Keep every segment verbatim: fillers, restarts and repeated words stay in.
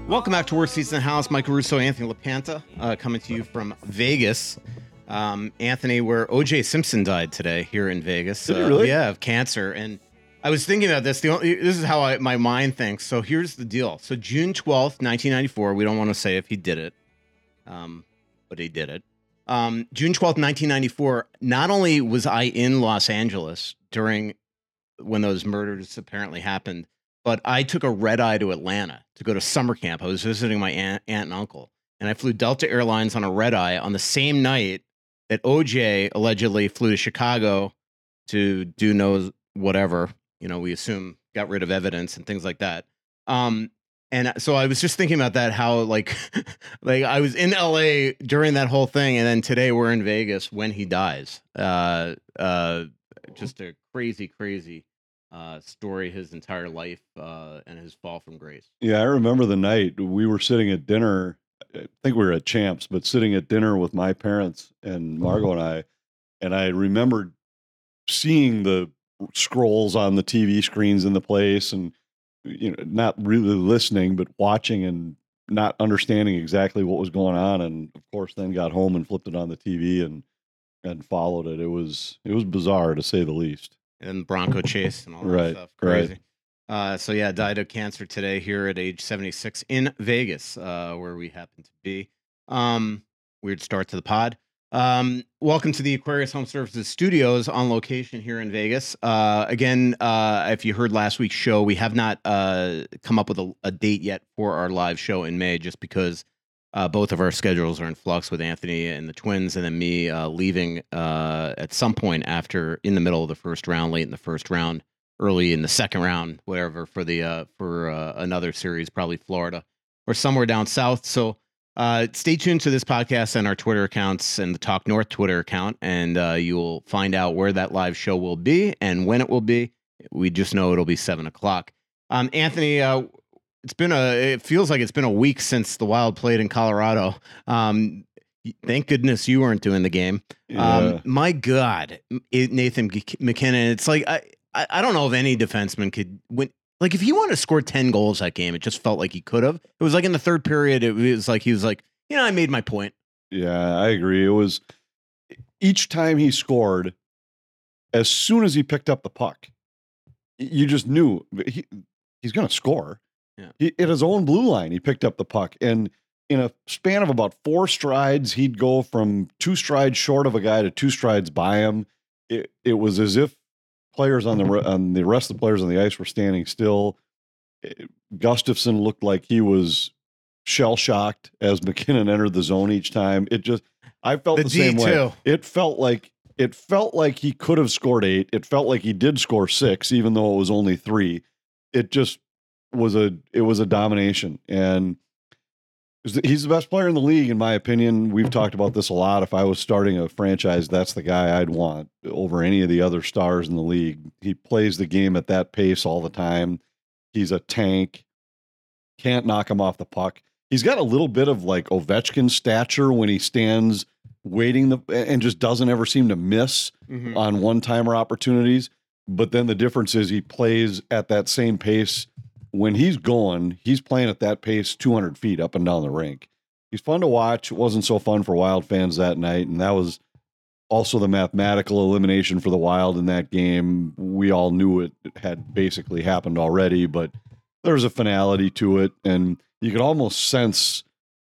Welcome back to Worst Seats in the House. Mike Russo, Anthony LaPanta, uh, coming to you from Vegas. Um, Anthony, where O J Simpson died today here in Vegas. Did he uh, really? Yeah, of cancer. And I was thinking about this. The only, this is how I, my mind thinks. So here's the deal. So June twelfth, nineteen ninety-four, we don't want to say if he did it, um, but he did it. Um, June twelfth, nineteen ninety-four, not only was I in Los Angeles during when those murders apparently happened, but I took a red eye to Atlanta to go to summer camp. I was visiting my aunt, aunt and uncle, and I flew Delta Airlines on a red eye on the same night that O J allegedly flew to Chicago to do no whatever. You know, we assume got rid of evidence and things like that. Um, and so I was just thinking about that, how like, like I was in L A during that whole thing, and then today we're in Vegas when he dies. Uh, uh, just a crazy, crazy. Uh, story, his entire life, uh, and his fall from grace. Yeah, I remember the night we were sitting at dinner. I think we were at Champs, but sitting at dinner with my parents and Margot and I, and I remembered seeing the scrolls on the T V screens in the place, and you know, not really listening, but watching and not understanding exactly what was going on. And of course, then got home and flipped it on the T V and and followed it. It was it was bizarre to say the least. And Bronco chase and all that Right, stuff. Crazy. right. Uh, so yeah, died of cancer today here at age seventy-six in Vegas, uh, where we happen to be. Um, weird start to the pod. Um, welcome to the Aquarius Home Services Studios on location here in Vegas. Uh, again, uh, if you heard last week's show, we have not uh, come up with a, a date yet for our live show in May, just because uh, both of our schedules are in flux with Anthony and the twins, and then me uh, leaving uh, at some point after, in the middle of the first round, late in the first round, early in the second round, whatever, for the uh, for uh, another series, probably Florida or somewhere down south. So uh, stay tuned to this podcast and our Twitter accounts and the Talk North Twitter account, and uh, you will find out where that live show will be and when it will be. We just know it'll be seven o'clock. Um, Anthony, uh, it's been a. It feels like it's been a week since the Wild played in Colorado. Um, thank goodness you weren't doing the game. Yeah. Um, my God, it, Nathan MacKinnon. It's like I. I, I don't know if any defenseman could win. Like, if he wanted to score ten goals that game, it just felt like he could have. It was like in the third period, it was like he was like, you know, I made my point. Yeah, I agree. It was each time he scored, as soon as he picked up the puck, you just knew he, he's going to score. Yeah. He, at his own blue line, he picked up the puck. And in a span of about four strides, he'd go from two strides short of a guy to two strides by him. It, it was as if players on the on the rest of the players on the ice were standing still. Gustafsson looked like he was shell shocked as MacKinnon entered the zone each time. It just, I felt the, The same D way. too. It felt like it felt like he could have scored eight. It felt like he did score six, even though it was only three. It just was a it was a domination, and he's the best player in the league, in my opinion. We've talked about this a lot. If I was starting a franchise, that's the guy I'd want over any of the other stars in the league. He plays the game at that pace all the time. He's a tank. Can't knock him off the puck. He's got a little bit of like Ovechkin stature when he stands waiting the, and just doesn't ever seem to miss Mm-hmm. on one-timer opportunities. But then the difference is he plays at that same pace. When he's going, he's playing at that pace two hundred feet up and down the rink. He's fun to watch. It wasn't so fun for Wild fans that night, and that was also the mathematical elimination for the Wild in that game. We all knew it had basically happened already, but there was a finality to it, and you could almost sense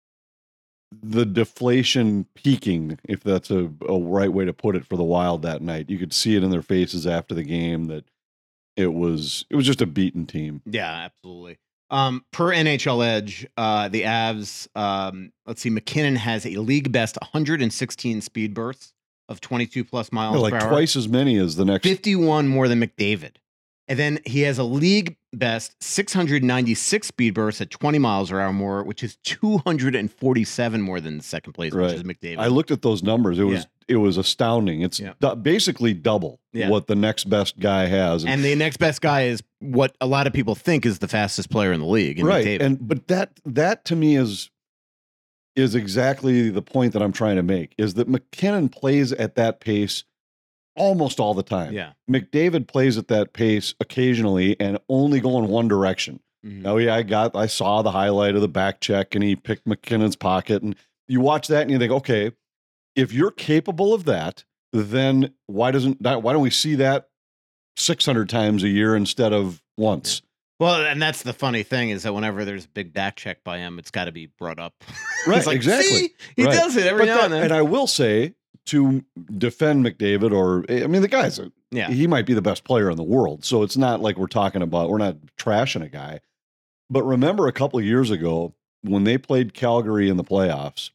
the deflation peaking, if that's a, a right way to put it, for the Wild that night. You could see it in their faces after the game that it was it was just a beaten team. Yeah, absolutely. Um, per N H L Edge, uh, the Avs, um, let's see, MacKinnon has a league best one hundred sixteen speed bursts of twenty-two plus miles Yeah, like per hour. twice as many as the next. fifty-one more than McDavid. And then he has a league best six hundred ninety-six speed bursts at twenty miles per hour more, which is two hundred forty-seven more than the second place, Right. which is McDavid. I looked at those numbers. It was it was astounding. It's Yeah. du- basically double Yeah. what the next best guy has. and the next best guy is what a lot of people think is the fastest player in the league. In right. McDavid. And but that that to me is is exactly the point that I'm trying to make, is that MacKinnon plays at that pace almost all the time. yeah. McDavid plays at that pace occasionally and only going one direction. Mhm. Oh yeah, I got I saw the highlight of the back check and he picked McKinnon's pocket, and you watch that and you think, okay, if you're capable of that, then why doesn't that why don't we see that six hundred times a year instead of once? Well, and that's the funny thing is that whenever there's a big back check by him, it's got to be brought up. Right, He's like, exactly. See? He Right. does it every But now that- and then. And I will say, to defend McDavid, or I mean, the guy's a, yeah. he might be the best player in the world. So it's not like we're talking about, we're not trashing a guy. But remember a couple of years ago when they played Calgary in the playoffs,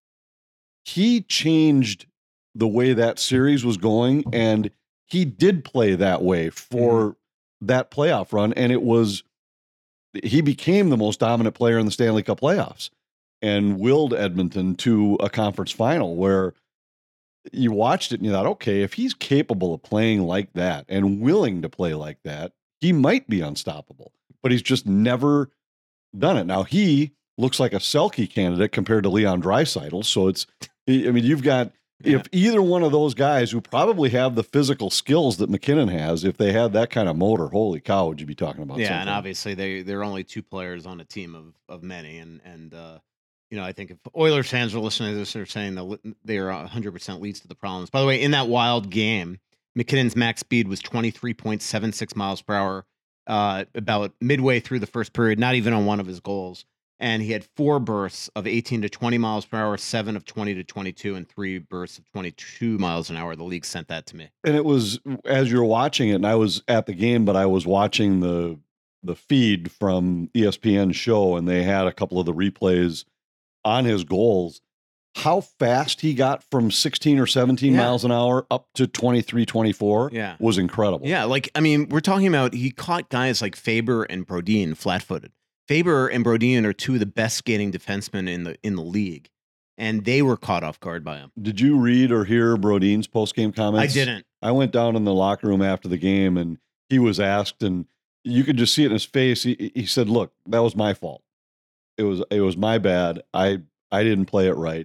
he changed the way that series was going, and he did play that way for Mm-hmm. that playoff run. And it was, he became the most dominant player in the Stanley Cup playoffs and willed Edmonton to a conference final where you watched it and you thought, okay, if he's capable of playing like that and willing to play like that, he might be unstoppable, but he's just never done it. Now he looks like a Selke candidate compared to Leon Draisaitl. So it's, I mean, you've got, Yeah. if either one of those guys who probably have the physical skills that McKinnon has, if they had that kind of motor, holy cow, would you be talking about Yeah, something? and obviously they they're only two players on a team of of many, and and uh, you know I think if Oilers fans are listening to this, they're saying that they are one hundred percent leads to the problems. By the way, in that wild game, McKinnon's max speed was twenty-three point seven six miles per hour, uh, about midway through the first period, not even on one of his goals. And he had four bursts of eighteen to twenty miles per hour, seven of twenty to twenty-two, and three bursts of twenty-two miles an hour. The league sent that to me. And it was, as you're watching it, and I was at the game, but I was watching the the feed from E S P N's show, and they had a couple of the replays on his goals. How fast he got from sixteen or seventeen Yeah. miles an hour up to twenty-three, twenty-four Yeah. was incredible. Yeah, like, I mean, we're talking about he caught guys like Faber and Brodin flat-footed. Faber and Brodin are two of the best skating defensemen in the in the league, and they were caught off guard by him. Did you read or hear Brodin's post-game I comments? didn't. I went down in the locker room after the game, and he was asked, and you could just see it in his face. He, he said, "Look, that was my fault. It was it was my bad. I I didn't play it right."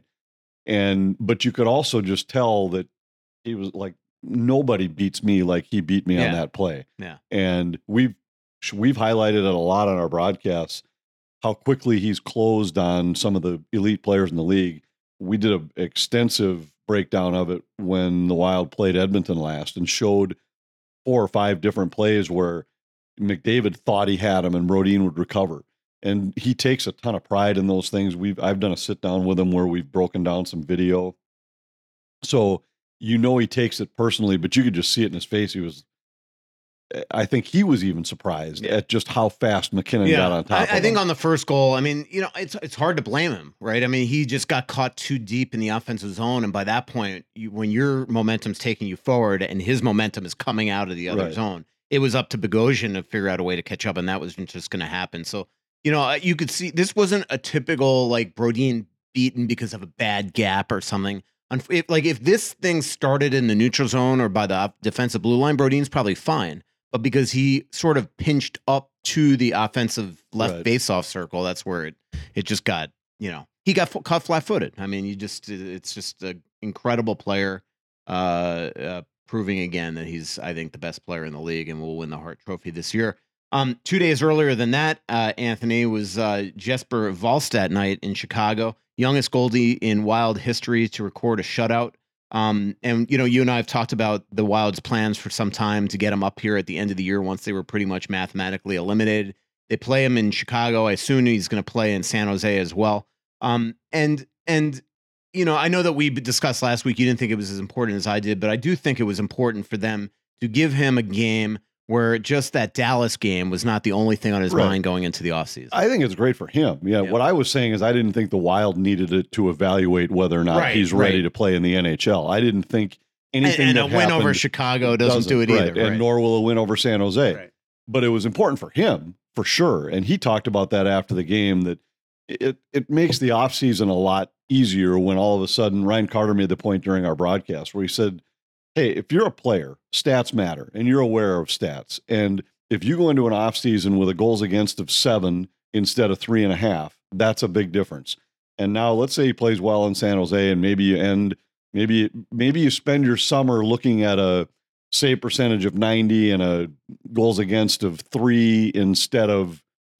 And but you could also just tell that he was like, nobody beats me like he beat me Yeah. on that play. Yeah. And we've we've highlighted it a lot on our broadcasts how quickly he's closed on some of the elite players in the league. We did an extensive breakdown of it when the Wild played Edmonton last and showed four or five different plays where McDavid thought he had him and Brodin would recover. And he takes a ton of pride in those things. We've I've done a sit down with him where we've broken down some video. So you know he takes it personally, but you could just see it in his face. He was, I think he was even surprised Yeah. at just how fast McKinnon Yeah, got on top I, of I think him. on the first goal, I mean, you know, it's it's hard to blame him, right? I mean, he just got caught too deep in the offensive zone, and by that point, you, when your momentum's taking you forward and his momentum is coming out of the other Right. zone, it was up to Bogosian to figure out a way to catch up, and that wasn't just going to happen. So, you know, uh, you could see this wasn't a typical like Brodin beaten because of a bad gap or something. Unf- If, like if this thing started in the neutral zone or by the op- defensive blue line, Brodin's probably fine. But because he sort of pinched up to the offensive left Right. face-off circle, that's where it it just got, you know, he got f- caught flat-footed. I mean, you just it's just an incredible player, uh, uh, proving again that he's, I think, the best player in the league and will win the Hart Trophy this year. Um, two days earlier than that, uh, Anthony, was uh, Jesper Valstad night in Chicago, youngest goalie in Wild history to record a shutout. Um, and, you know, you and I have talked about the Wild's plans for some time to get him up here at the end of the year once they were pretty much mathematically eliminated. They play him in Chicago. I assume he's going to play in San Jose as well. Um, and, and, you know, I know that we discussed last week, you didn't think it was as important as I did, but I do think it was important for them to give him a game where just that Dallas game was not the only thing on his Right. mind going into the offseason. I think it's great for him. Yeah, Yeah. What I was saying is I didn't think the Wild needed it to evaluate whether or not Right, he's ready right. to play in the N H L. I didn't think And, anything and that a win over happened Chicago doesn't, do it right, either. and right. nor will a win over San Jose. Right. But it was important for him, for sure. And he talked about that after the game, that it, it makes the offseason a lot easier when all of a sudden Ryan Carter made the point during our broadcast where he said, hey, if you're a player, stats matter, and you're aware of stats. And if you go into an offseason with a goals against of seven instead of three and a half, that's a big difference. And now let's say he plays well in San Jose and maybe you end, maybe, maybe you spend your summer looking at a save percentage of ninety and a goals against of three instead of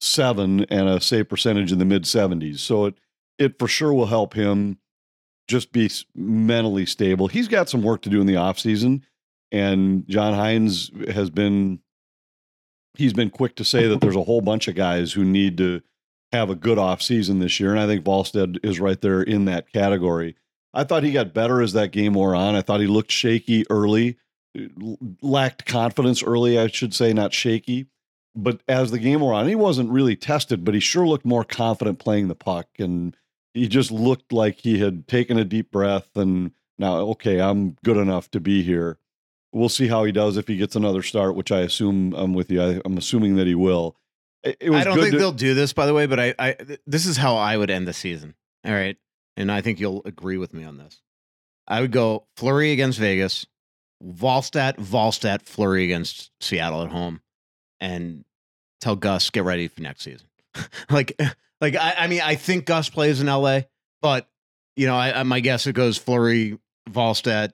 seven and a save percentage in the mid seventies. So it, it for sure will help him just be mentally stable. He's got some work to do in the offseason, and John Hines has been, he's been quick to say that there's a whole bunch of guys who need to have a good offseason this year. And I think Volstead is right there in that category. I thought he got better as that game wore on. I thought he looked shaky early, lacked confidence early, I should say, not shaky. But as the game wore on, he wasn't really tested, but he sure looked more confident playing the puck. And he just looked like he had taken a deep breath and now, okay, I'm good enough to be here. We'll see how he does if he gets another start, which I assume I'm with you. I, I'm assuming that he will. It, it was I don't good think to, they'll do this, by the way, but I, I, this is how I would end the season. All right. And I think you'll agree with me on this. I would go Fleury against Vegas, Volstat, Volstat, Fleury against Seattle at home, and tell Gus, get ready for next season. like, like I, I mean, I think Gus plays in L A, but, you know, I, I my guess it goes Fleury, Volstat,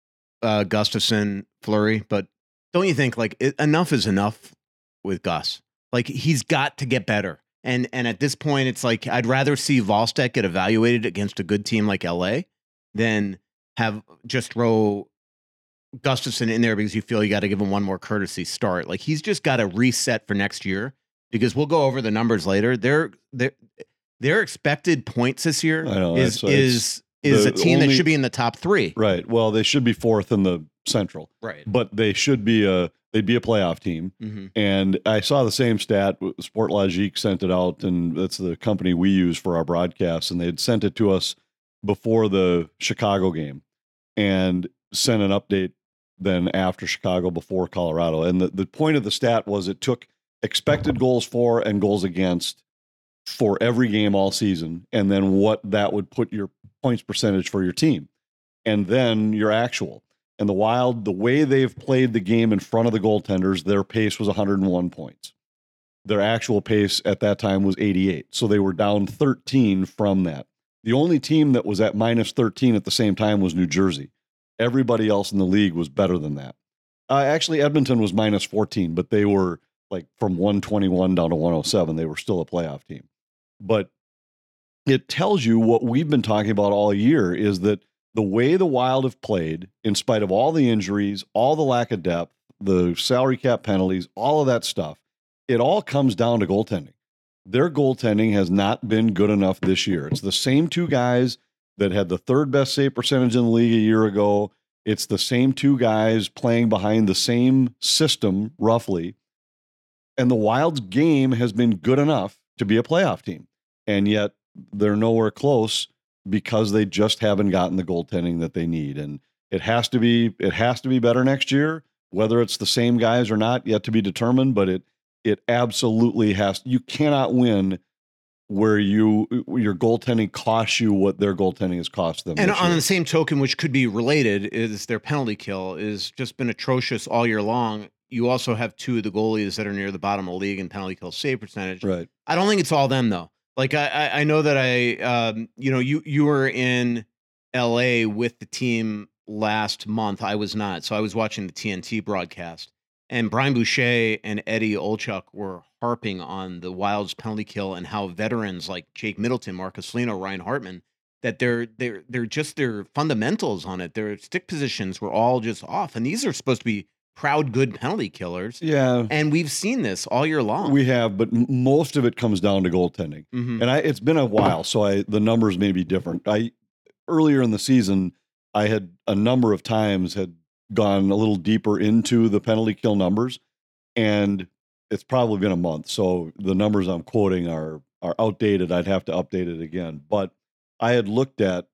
uh, Gustafson, Fleury. But don't you think, like, it, enough is enough with Gus? Like, he's got to get better. And and at this point, it's like, I'd rather see Volstat get evaluated against a good team like L A than have just throw Gustafson in there because you feel you got to give him one more courtesy start. Like, he's just got to reset for next year, because we'll go over the numbers later. Their their their expected points this year I know, is that's- is is the a team only- that should be in the top three. right. Well, they should be fourth in the Central, Right. but they should be a, they'd be a playoff team. Mm-hmm. And I saw the same stat. Sportlogique sent it out, and that's the company we use for our broadcasts. And they'd sent it to us before the Chicago game and sent an update then after Chicago, before Colorado. And the, the point of the stat was it took expected goals for and goals against for every game all season, and then what that would put your points percentage for your team, and then your actual. And the Wild, the way they've played the game in front of the goaltenders, their pace was one hundred one points. Their actual pace at that time was eighty-eight. So they were down thirteen from that. The only team that was at minus thirteen at the same time was New Jersey. Everybody else in the league was better than that. Uh, actually, Edmonton was minus fourteen, but they were like from one twenty-one down to one oh seven. They were still a playoff team. But it tells you what we've been talking about all year, is that the way the Wild have played, in spite of all the injuries, all the lack of depth, the salary cap penalties, all of that stuff, it all comes down to goaltending. Their goaltending has not been good enough this year. It's the same two guys that had the third best save percentage in the league a year ago. It's the same two guys playing behind the same system, roughly. And the Wild's game has been good enough to be a playoff team. And yet they're nowhere close because they just haven't gotten the goaltending that they need. And it has to be, it has to be better next year, whether it's the same guys or not, yet to be determined, but it, it absolutely has. You cannot win where you, your goaltending costs you what their goaltending has cost them. And this on year. the same token, which could be related, is their penalty kill is just been atrocious all year long. You also have two of the goalies that are near the bottom of the league in penalty kill save percentage. Right. I don't think it's all them though. Like I, I, I know that I, um, you know, you you were in L A with the team last month. I was not, so I was watching the T N T broadcast, and Brian Boucher and Eddie Olchuk were harping on the Wild's penalty kill and how veterans like Jake Middleton, Marcus Foligno, Ryan Hartman, that they're they're they're just their fundamentals on it. Their stick positions were all just off, and these are supposed to be proud, good penalty killers. Yeah. And we've seen this all year long. We have, but m- most of it comes down to goaltending. Mhm. And I, it's been a while, so I the numbers may be different. I earlier in the season, I had a number of times had gone a little deeper into the penalty kill numbers, and it's probably been a month, so the numbers I'm quoting are are outdated. I'd have to update it again. But I had looked at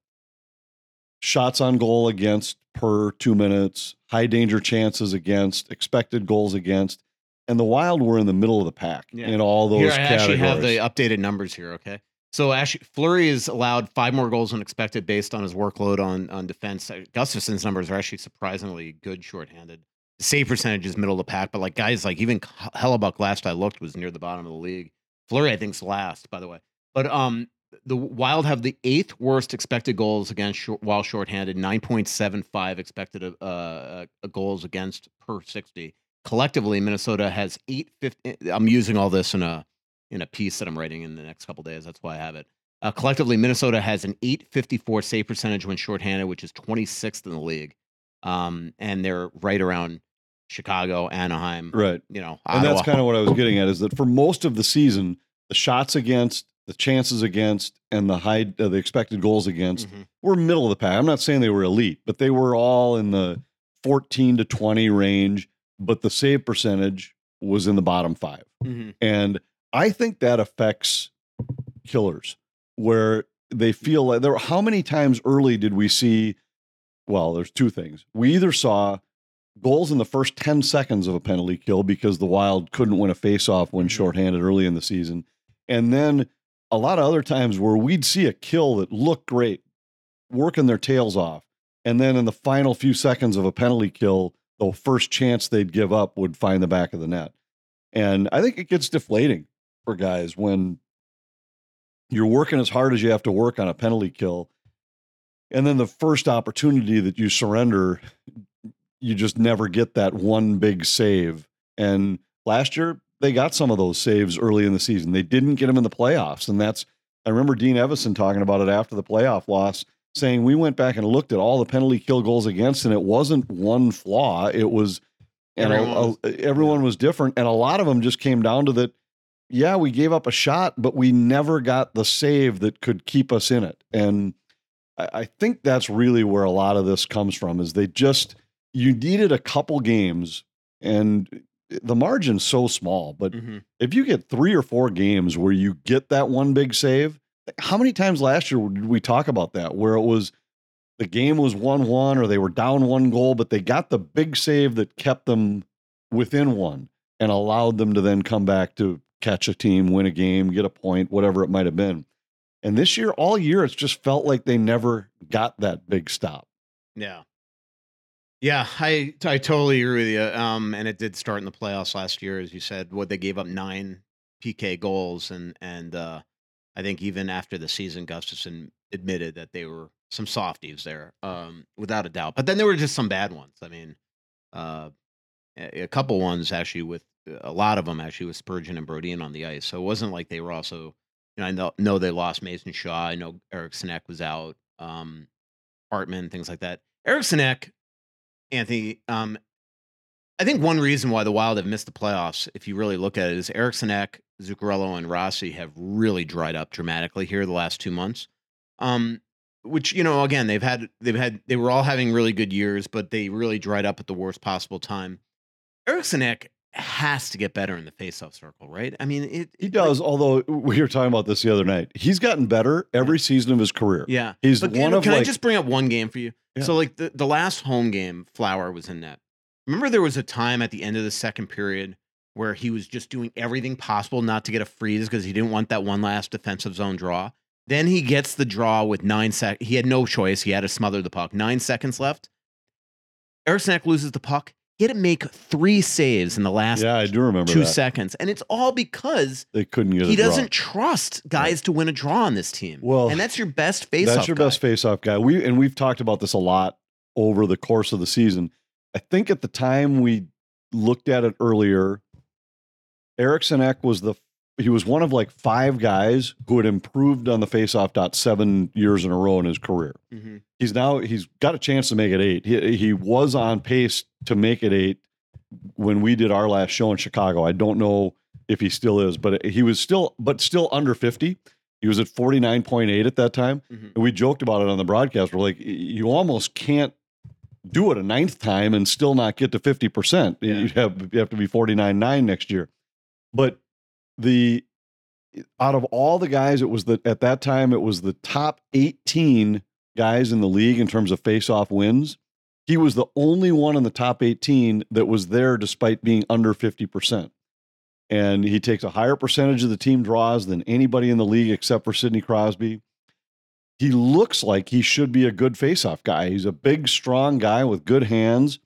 shots on goal against per two minutes, high danger chances against, expected goals against, and the Wild were in the middle of the pack Yeah. in all those Here, I categories. actually have the updated numbers here, okay? So actually, Fleury is allowed five more goals than expected based on his workload on, on defense. Gustafson's numbers are actually surprisingly good shorthanded. The save percentage is middle of the pack, but like guys like even Hellebuck, last I looked, was near the bottom of the league. Fleury, I think, is last, by the way. But um, the Wild have the eighth worst expected goals against short, while shorthanded, nine point seven five expected uh, uh, goals against per sixty. Collectively, Minnesota has eight fifty. I'm using all this in a in a piece that I'm writing in the next couple days. That's why I have it. Uh, collectively, Minnesota has an eight fifty-four save percentage when shorthanded, which is twenty-sixth in the league. Um, and they're right around Chicago, Anaheim, Right. you know, And Ottawa. that's kind of what I was getting at, is that for most of the season, the shots against, the chances against, and the high, uh, the expected goals against Mhm. were middle of the pack. I'm not saying they were elite, but they were all in the fourteen to twenty range, but the save percentage was in the bottom five. Mhm. And I think that affects killers, where they feel like there. How many times early did we see? Well, there's two things. We either saw goals in the first ten seconds of a penalty kill because the Wild couldn't win a faceoff when Mhm. shorthanded early in the season, and then a lot of other times where we'd see a kill that looked great, working their tails off, and then in the final few seconds of a penalty kill, the first chance they'd give up would find the back of the net. And I think it gets deflating for guys when you're working as hard as you have to work on a penalty kill, and then the first opportunity that you surrender, you just never get that one big save. And last year, they got some of those saves early in the season. They didn't get them in the playoffs. And that's, I remember Dean Evison talking about it after the playoff loss, saying we went back and looked at all the penalty kill goals against, and it wasn't one flaw. It was, and Everyone a- was- a- everyone was different. And a lot of them just came down to that. Yeah, we gave up a shot, but we never got the save that could keep us in it. And I, I think that's really where a lot of this comes from, is they just, you needed a couple games, and the margin's so small, but Mhm. if you get three or four games where you get that one big save, how many times last year did we talk about that, where it was the game was one one or they were down one goal, but they got the big save that kept them within one and allowed them to then come back to catch a team, win a game, get a point, whatever it might have been. And this year, all year, it's just felt like they never got that big stop. Yeah. Yeah, I I totally agree with you. Um, and it did start in the playoffs last year, as you said. What, they gave up nine P K goals, and and uh, I think even after the season, Gustafson admitted that they were some softies there, um, without a doubt. But then there were just some bad ones. I mean, uh, a, a couple ones actually, with a lot of them actually with Spurgeon and Brodin on the ice. So it wasn't like they were also. You know, I know, know they lost Mason Shaw. I know Eric Sinek was out. Um, Hartman, things like that. Eric Sinek. Anthony, um, I think one reason why the Wild have missed the playoffs, if you really look at it, is Eriksson Ek, Zuccarello, and Rossi have really dried up dramatically here the last two months. Um, which, you know, again, they've had they've had they were all having really good years, but they really dried up at the worst possible time. Eriksson Ek has to get better in the faceoff circle, right? I mean, it, He it- does, although we were talking about this the other night. He's gotten better every season of his career. Yeah, He's but one can, of can like I just bring up one game for you? Yeah. So, like the, the last home game, Flower was in net. Remember, there was a time at the end of the second period where he was just doing everything possible not to get a freeze because he didn't want that one last defensive zone draw. Then he gets the draw with nine seconds. He had no choice. He had to smother the puck. Nine seconds left. Eriksson Ek loses the puck. He had to make three saves in the last yeah, I do remember two that. seconds, and it's all because They couldn't get he a draw. doesn't trust guys to win a draw on this team. Well, and that's your best face. That's your guy. best face-off guy. We and we've talked about this a lot over the course of the season. I think at the time we looked at it earlier, Eriksson Ek was the he was one of like five guys who had improved on the face-off dot seven years in a row in his career. Mhm. He's now he's got a chance to make it eight. He he was on pace to make it eight when we did our last show in Chicago. I don't know if he still is, but he was still but still under fifty. He was at forty-nine point eight at that time. Mhm. And we joked about it on the broadcast. We're like, you almost can't do it a ninth time and still not get to fifty percent. Yeah. You have you have to be forty-nine point nine next year. But the out of all the guys, it was the at that time it was the top eighteen guys in the league in terms of face-off wins. He was the only one in the top eighteen that was there despite being under fifty percent. And he takes a higher percentage of the team draws than anybody in the league except for Sidney Crosby. He looks like he should be a good faceoff guy. He's a big, strong guy with good hands.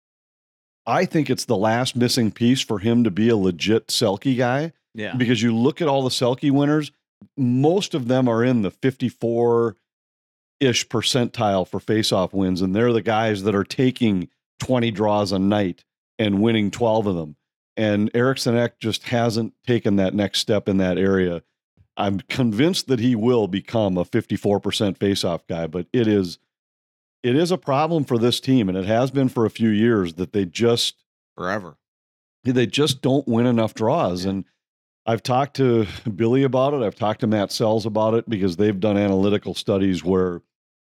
I think it's the last missing piece for him to be a legit Selke guy. Yeah. Because you look at all the Selke winners, most of them are in the fifty-four-ish percentile for faceoff wins, and they're the guys that are taking twenty draws a night and winning twelve of them. And Eriksson Ek just hasn't taken that next step in that area. I'm convinced that he will become a fifty-four percent faceoff guy, but it is it is a problem for this team, and it has been for a few years, that they just forever they just don't win enough draws. Yeah. And I've talked to Billy about it. I've talked to Matt Sells about it, because they've done analytical studies where,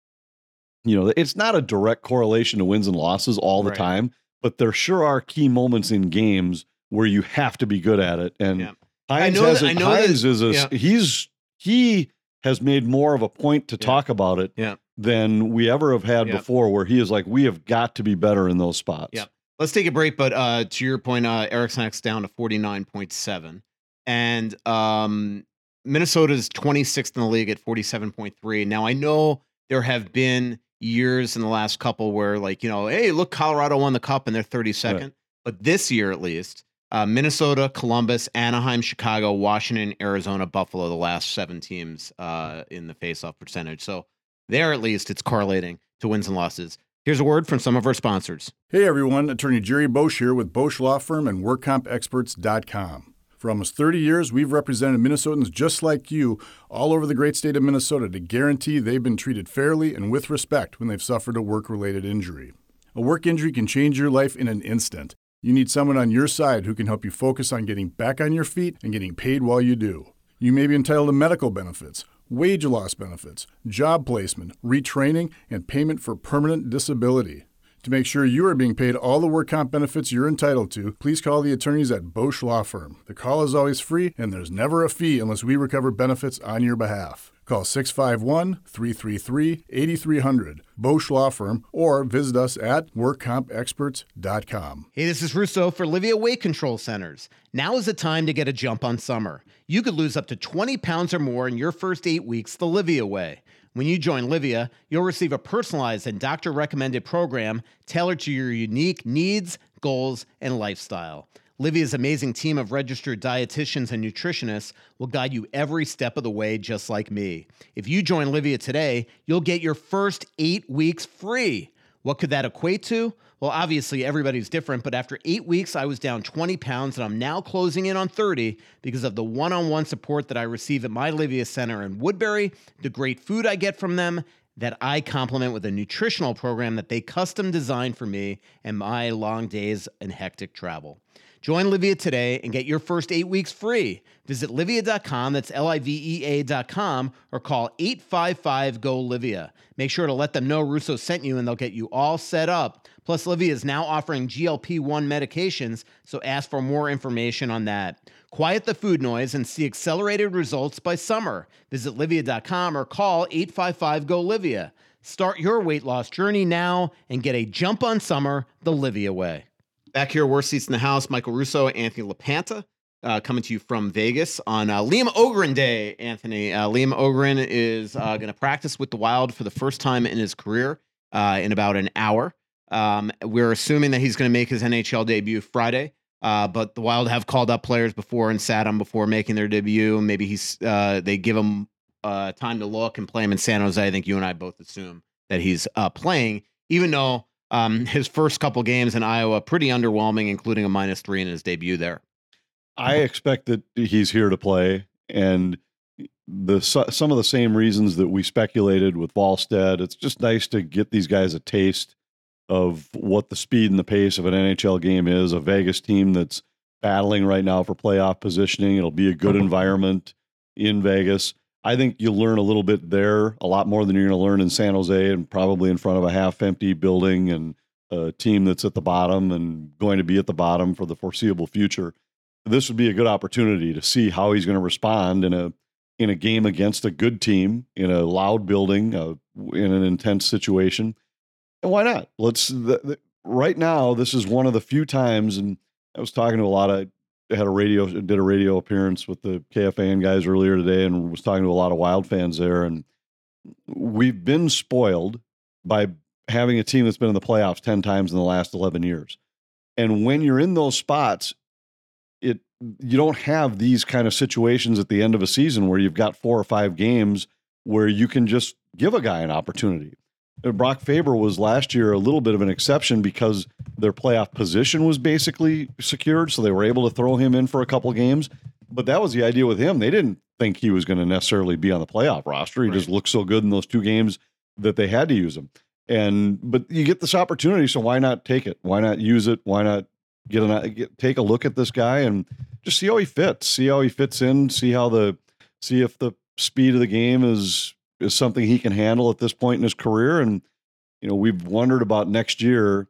you know, it's not a direct correlation to wins and losses all the right. time, but there sure are key moments in games where you have to be good at it. And yeah. Hines, I know has that, a, I know Hines that, is a, yeah. he's, he has made more of a point to yeah. talk about it yeah. than we ever have had yeah. before, where he is like, we have got to be better in those spots. Yeah. Let's take a break. But uh, to your point, uh, Eriksson Ek's down to forty-nine point seven. And um, Minnesota's twenty-sixth in the league at forty-seven point three. Now, I know there have been years in the last couple where, like, you know, hey, look, Colorado won the cup and they're thirty-second. Right. But this year, at least, uh, Minnesota, Columbus, Anaheim, Chicago, Washington, Arizona, Buffalo, the last seven teams uh, in the faceoff percentage. So there, at least, it's correlating to wins and losses. Here's a word from some of our sponsors. Hey, everyone. Attorney Jerry Bosch here with Bosch Law Firm and work comp experts dot com. For almost thirty years, we've represented Minnesotans just like you all over the great state of Minnesota to guarantee they've been treated fairly and with respect when they've suffered a work-related injury. A work injury can change your life in an instant. You need someone on your side who can help you focus on getting back on your feet and getting paid while you do. You may be entitled to medical benefits, wage loss benefits, job placement, retraining, and payment for permanent disability. To make sure you are being paid all the work comp benefits you're entitled to, please call the attorneys at Bosch Law Firm. The call is always free, and there's never a fee unless we recover benefits on your behalf. Call six five one, three three three, eight three zero zero, Bosch Law Firm, or visit us at work comp experts dot com. Hey, this is Russo for Livea Weight Control Centers. Now is the time to get a jump on summer. You could lose up to twenty pounds or more in your first eight weeks the Livea way. When you join Livea, you'll receive a personalized and doctor-recommended program tailored to your unique needs, goals, and lifestyle. Livea's amazing team of registered dietitians and nutritionists will guide you every step of the way, just like me. If you join Livea today, you'll get your first eight weeks free. What could that equate to? Well, obviously, everybody's different, but after eight weeks, I was down twenty pounds, and I'm now closing in on thirty because of the one-on-one support that I receive at my Livea Center in Woodbury, the great food I get from them, that I complement with a nutritional program that they custom designed for me and my long days and hectic travel. Join Livea today and get your first eight weeks free. Visit livea dot com, that's L I V E A dot com, or call eight five five, G O, Livea. Make sure to let them know Russo sent you and they'll get you all set up. Plus, Livea is now offering G L P one medications, so ask for more information on that. Quiet the food noise and see accelerated results by summer. Visit livea dot com or call eight five five, G O, Livea. Start your weight loss journey now and get a jump on summer the Livea way. Back here, worst seats in the house, Michael Russo, Anthony LaPanta, uh, coming to you from Vegas on uh, Liam Ogren Day, Anthony. Uh, Liam Ogren is uh, going to practice with the Wild for the first time in his career uh, in about an hour. Um, we're assuming that he's going to make his N H L debut Friday, uh, but the Wild have called up players before and sat them before making their debut. Maybe he's uh, they give him uh, time to look and play him in San Jose. I think you and I both assume that he's uh, playing, even though Um, his first couple games in Iowa, pretty underwhelming, including a minus three in his debut there. I expect that he's here to play, and the some of the same reasons that we speculated with Wallstead. It's just nice to get these guys a taste of what the speed and the pace of an N H L game is. A Vegas team that's battling right now for playoff positioning. It'll be a good environment in Vegas. I think you'll learn a little bit there, a lot more than you're going to learn in San Jose, and probably in front of a half-empty building and a team that's at the bottom and going to be at the bottom for the foreseeable future. This would be a good opportunity to see how he's going to respond in a in a game against a good team, in a loud building, uh, in an intense situation. And why not? Let's the, the, right now, this is one of the few times, and I was talking to a lot of I had a radio, did a radio appearance with the K F A N guys earlier today, and was talking to a lot of Wild fans there. And we've been spoiled by having a team that's been in the playoffs ten times in the last eleven years. And when you're in those spots, it, you don't have these kind of situations at the end of a season where you've got four or five games where you can just give a guy an opportunity. uh, Brock Faber was last year a little bit of an exception because their playoff position was basically secured, so they were able to throw him in for a couple games. But that was the idea with him. They didn't think he was going to necessarily be on the playoff roster. He Right. just looked so good in those two games that they had to use him. And but you get this opportunity, so why not take it? Why not use it? Why not get an get, take a look at this guy and just see how he fits, see how he fits in, see how the see if the speed of the game is is something he can handle at this point in his career. And you know, we've wondered about next year,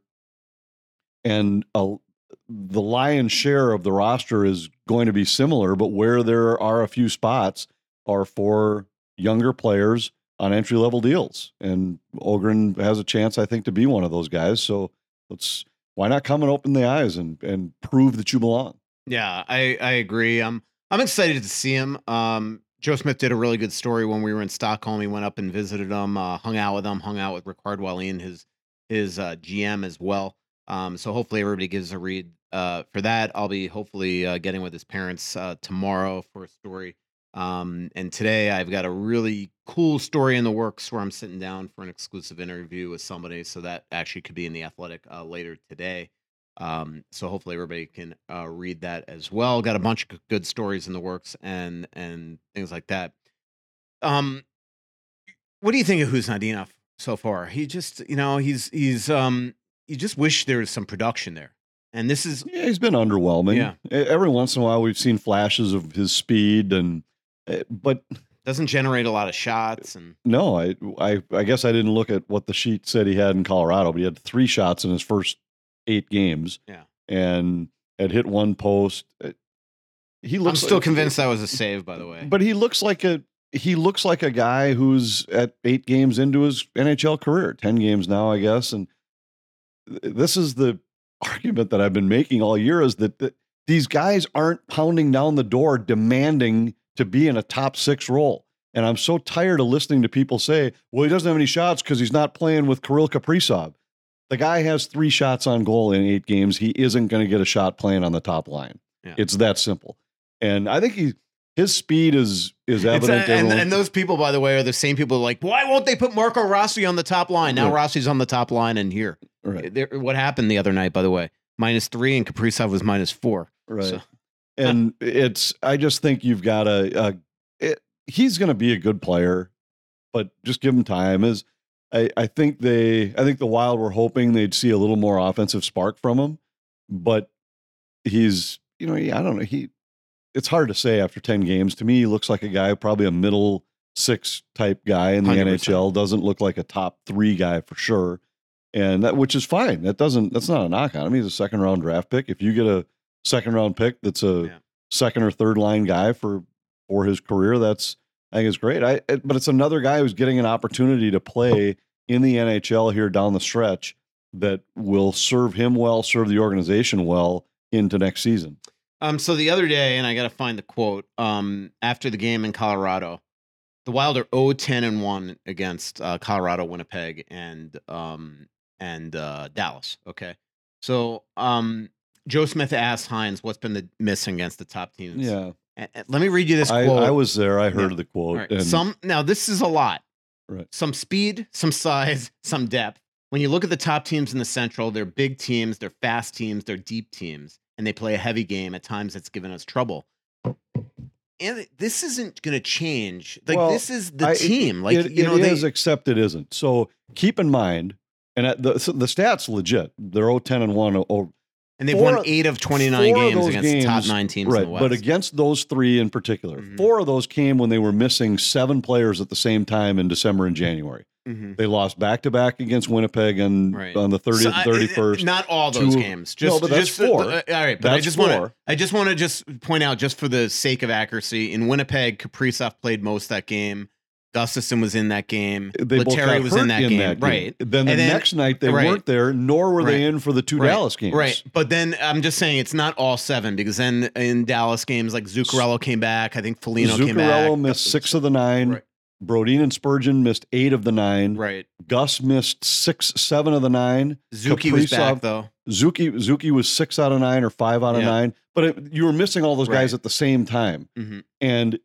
and a, the lion's share of the roster is going to be similar, but where there are a few spots are for younger players on entry level deals, and Ogren has a chance, I think, to be one of those guys. So let's why not come and open the eyes and and prove that you belong. Yeah, I, I agree. I'm I'm excited to see him. Um, Joe Smith did a really good story when we were in Stockholm. He went up and visited him, uh, hung out with him, hung out with Ricard Wallin, his his uh, G M as well. Um, so hopefully everybody gives a read uh, for that. I'll be hopefully uh, getting with his parents uh, tomorrow for a story. Um, and today I've got a really cool story in the works where I'm sitting down for an exclusive interview with somebody. So that actually could be in the Athletic uh, later today. Um, so hopefully everybody can uh, read that as well. Got a bunch of good stories in the works and and things like that. Um, what do you think of Huznadinov so far? He just, you know, he's he's um, you just wish there was some production there. And this is Yeah, he's been underwhelming. Yeah. E- Every once in a while, we've seen flashes of his speed, and uh, but doesn't generate a lot of shots and no, I, I I guess I didn't look at what the sheet said he had in Colorado, but he had three shots in his first eight games. Yeah. And had hit one post. Uh, He I'm looks still like- convinced that was a save, by the way. But he looks like a he looks like a guy who's at eight games into his N H L career, ten games now, I guess. And th- this is the argument that I've been making all year, is that, that these guys aren't pounding down the door demanding to be in a top six role. And I'm so tired of listening to people say, well, he doesn't have any shots because he's not playing with Kirill Kaprizov. The guy has three shots on goal in eight games. He isn't going to get a shot playing on the top line. Yeah. It's that simple. And I think he his speed is is It's a- evident. to and, everyone. and those people, by the way, are the same people like, why won't they put Marco Rossi on the top line? Now Right. Rossi's on the top line and here. right, There, what happened the other night, by the way? Minus three and Kaprizov was minus four. right. So- And it's I just think you've got a, a it, he's going to be a good player, but just give him time. Is I, I think they I think the Wild were hoping they'd see a little more offensive spark from him, but he's you know I don't know he it's hard to say after ten games. To me, he looks like a guy, probably a middle six type guy in the one hundred N percent. H L. Doesn't look like a top three guy for sure, and that which is fine. That doesn't that's not a knock on him. He's a second round draft pick. If you get a second round pick that's a Yeah. second or third line guy for for his career, that's I think it's great. I it- but it's another guy who's getting an opportunity to play in the N H L here down the stretch that will serve him well, serve the organization well into next season. Um, so the other day, and I got to find the quote, um, after the game in Colorado, the Wild are oh ten and one against uh, Colorado, Winnipeg, and um, and uh, Dallas. Okay. So um, Joe Smith asked Hines, what's been the missing against the top teams? Yeah, And- and let me read you this I, quote. I was there. I heard Yeah. the All quote. right. And Some now this is a lot. Right. Some speed, some size, some depth. When you look at the top teams in the Central, they're big teams, they're fast teams, they're deep teams, and they play a heavy game. At times, it's given us trouble. And this isn't going to change. Like Well, this is the I- team. Like it, you know, it they, is, except it isn't. So keep in mind, and at the so the stats legit. They're oh ten and one. Oh, and they've four- won eight of twenty-nine four of games those against the top games- nine teams right, in the West. but against those three in particular, Mhm. four of those came when they were missing seven players at the same time in December and January. Mhm. They lost back to back against Winnipeg and Right. on the thirtieth So and I- thirty-first. Not all those Two- games. Just, No, but that's just the- four. the- all right, but I That's just want to. four. I just want to just point out, just for the sake of accuracy, in Winnipeg, Kaprizov played most of that game. Gustafson was in that game. They both Lettieri got was hurt in that game. Right. Then the And then- next night they right. weren't there, nor were they Right. in for the two Right. Dallas games. Right. But then I'm just saying it's not all seven, because then in Dallas games, like Zuccarello came back. I think Foligno came back. Zuccarello missed six of the nine. Right. Brodin and Spurgeon missed eight of the nine. Right. Gus missed six, seven of the nine. Zuki was back, Kaprizov- though. Zuki Zuki was six out of nine or five out of Yeah. nine. But it, you were missing all those guys Right. at the same time. Mhm. And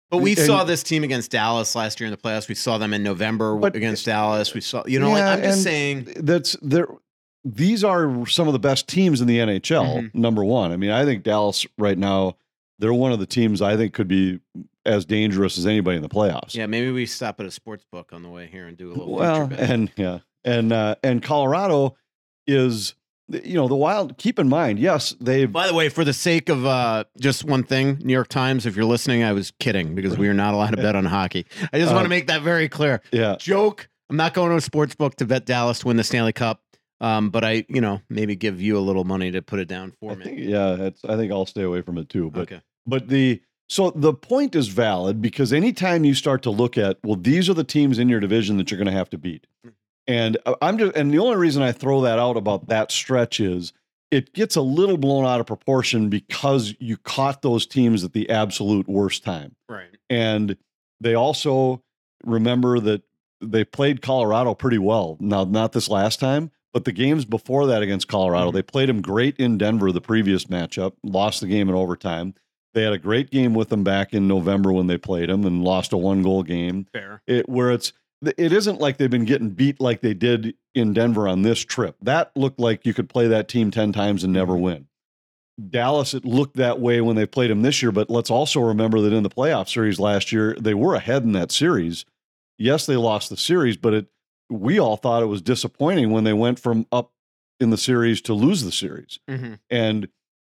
But we And- saw this team against Dallas last year in the playoffs. We saw them in November But- against Dallas. We saw, you know, like, Yeah, I'm just and saying. that's there. These are some of the best teams in the N H L. Mhm. Number one, I mean, I think Dallas right now, they're one of the teams I think could be as dangerous as anybody in the playoffs. Yeah, maybe we stop at a sports book on the way here and do a little. Well, future bet. and yeah, and uh, and Colorado is, you know, the Wild. Keep in mind, yes, they've By the way, for the sake of uh, just one thing, New York Times, if you're listening, I was kidding because we are not allowed to bet on hockey. I just want to Um, make that very clear. yeah. Joke. I'm not going to a sports book to bet Dallas to win the Stanley Cup. Um, but I, you know, maybe give you a little money to put it down for I me. think, yeah, it's, I think I'll stay away from it too. But Okay. but the so the point is valid because anytime you start to look at, well, these are the teams in your division that you're going to have to beat, and uh, I'm just and the only reason I throw that out about that stretch is it gets a little blown out of proportion because you caught those teams at the absolute worst time, Right. and they also remember that they played Colorado pretty well. Now, not this last time. But the games before that against Colorado, Mhm. they played them great in Denver, the previous matchup, lost the game in overtime. They had a great game with them back in November when they played them and lost a one goal game. Fair. It, where it's, it isn't like they've been getting beat like they did in Denver on this trip. That looked like you could play that team ten times and never win. Dallas, it looked that way when they played them this year, but let's also remember that in the playoff series last year, they were ahead in that series. Yes, they lost the series, but it, we all thought it was disappointing when they went from up in the series to lose the series. Mm-hmm. And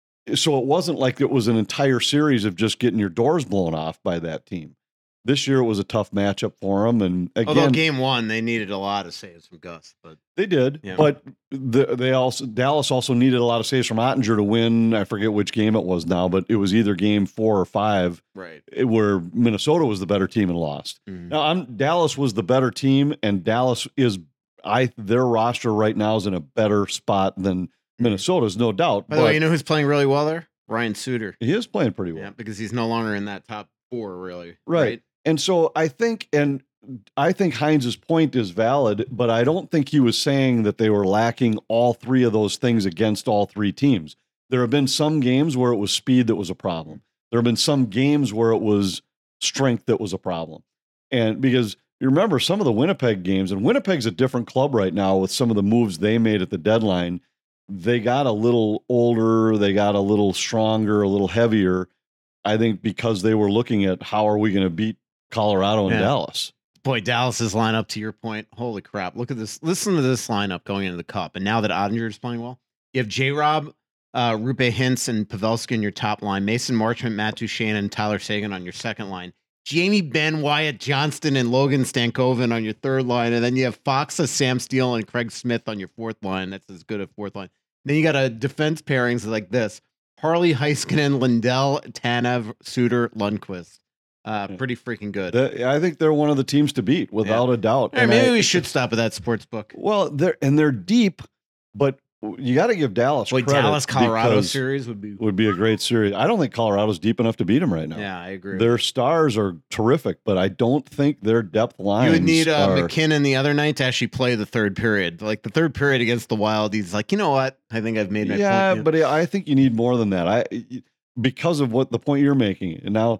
so it wasn't like it was an entire series of just getting your doors blown off by that team. This year it was a tough matchup for them. And Although again, game one, they needed a lot of saves from Gus, but they did, Yeah. but the, they also, Dallas also needed a lot of saves from Ottinger to win. I forget which game it was now, but it was either game four or five right. where Minnesota was the better team and lost. Mhm. Now, I'm Dallas was the better team, and Dallas is I their roster right now is in a better spot than Minnesota's, no doubt. By the but way, you know who's playing really well there? Ryan Suter. he is playing pretty well, Yeah, because he's no longer in that top four, really. right? And so I think, and I think Heinz's point is valid, but I don't think he was saying that they were lacking all three of those things against all three teams. There have been some games where it was speed that was a problem. There have been some games where it was strength that was a problem, and because. You remember some of the Winnipeg games, and Winnipeg's a different club right now with some of the moves they made at the deadline. They got a little older, they got a little stronger, a little heavier, I think, because they were looking at how are we going to beat Colorado and Yeah. Dallas. Boy, Dallas's lineup, to your point, holy crap. Look at this. Listen to this lineup going into the Cup. And now that Ottinger is playing well, you have J-Rob, uh, Rupe Hintz, and Pavelski in your top line, Mason Marchment, Matt Duchene, and Tyler Seguin on your second line. Jamie Benn, Wyatt Johnston, and Logan Stankoven on your third line. And then you have Foxa, Sam Steele, and Craig Smith on your fourth line. That's as good a fourth line. Then you got a defense pairings like this. Harley, Heiskanen, Lindell, Tanev, Suter, Lundqvist. Uh, Yeah. pretty freaking good. The- I think they're one of the teams to beat without a doubt. All right, And maybe I- we should stop at that sports book. Well, they're and they're deep, but you got to give Dallas Boy, credit Dallas Colorado because series would be. would be a great series. I don't think Colorado's deep enough to beat them right now. Yeah, I agree. Their stars are terrific, but I don't think their depth lines You would need uh, are. McKinnon the other night to actually play the third period. Like the third period against the Wild, he's like, you know what? I think I've made my Yeah, point. but I think you need more than that. I because of what the point you're making, and now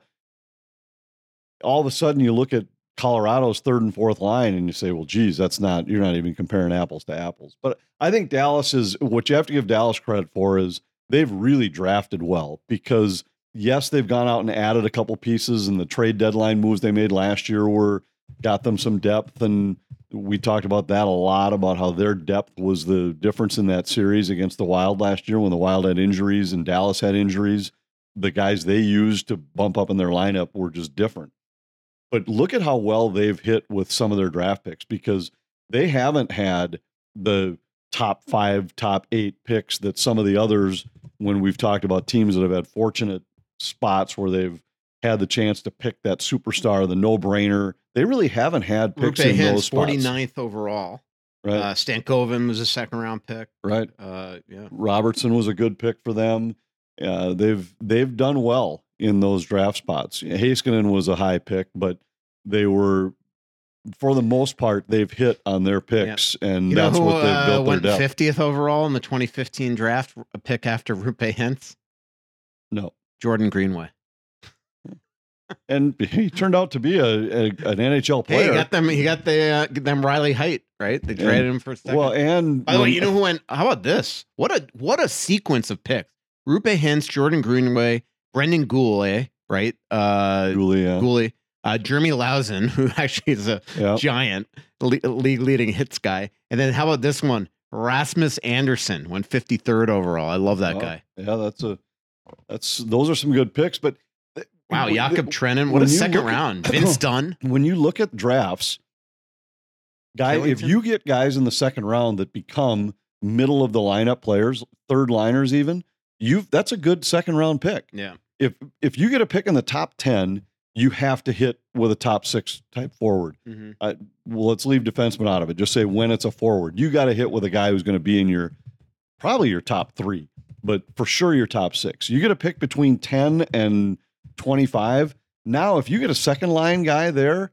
all of a sudden you look at Colorado's third and fourth line, and you say, "Well, geez, that's not you're not even comparing apples to apples." But I think Dallas is what you have to give Dallas credit for is they've really drafted well because yes, they've gone out and added a couple pieces, and the trade deadline moves they made last year were got them some depth, and we talked about that a lot about how their depth was the difference in that series against the Wild last year when the Wild had injuries and Dallas had injuries. The guys they used to bump up in their lineup were just different. But look at how well they've hit with some of their draft picks because they haven't had the top five, top eight picks that some of the others, when we've talked about teams that have had fortunate spots where they've had the chance to pick that superstar, the no-brainer, they really haven't had picks Rupe in Hintz, those spots. forty-ninth overall. Right, Uh, Stankoven was a second round pick. right. Uh, yeah. Robertson was a good pick for them. Uh, they've they've done well in those draft spots. Heiskanen was a high pick, but they were, for the most part, they've hit on their picks, and You know that's who what they've uh, built their went depth. fiftieth overall in the twenty fifteen draft, a pick after Rupe Hintz? No, Jordan Greenway. and he turned out to be a, a an N H L player. Hey, he got them. He got the uh, them Riley Height, right? They traded And- him for a second. Well, and By the way, when- you know who went? How about this? What a what a sequence of picks: Rupe Hintz, Jordan Greenway, Brendan Goulet, right? Uh, Julie, yeah. Goulet, uh, Jeremy Lausen, who actually is a Yeah. giant le- league leading hits guy, and then how about this one? Rasmus Anderson went fifty-third overall. I love that Oh, guy. Yeah, that's a that's those are some good picks. But Wow, when- Jakob Trenin, what when a you second look at- round. Vince Dunn. when you look at drafts, guy, if Killington? you get guys in the second round that become middle of the lineup players, third liners even, you that's a good second round pick. Yeah. If if you get a pick in the top ten, you have to hit with a top six type forward. Mhm. Well, let's leave defenseman out of it. Just say when it's a forward, you got to hit with a guy who's going to be in your probably your top three, but for sure your top six. You get a pick between ten and twenty-five. Now, if you get a second line guy there,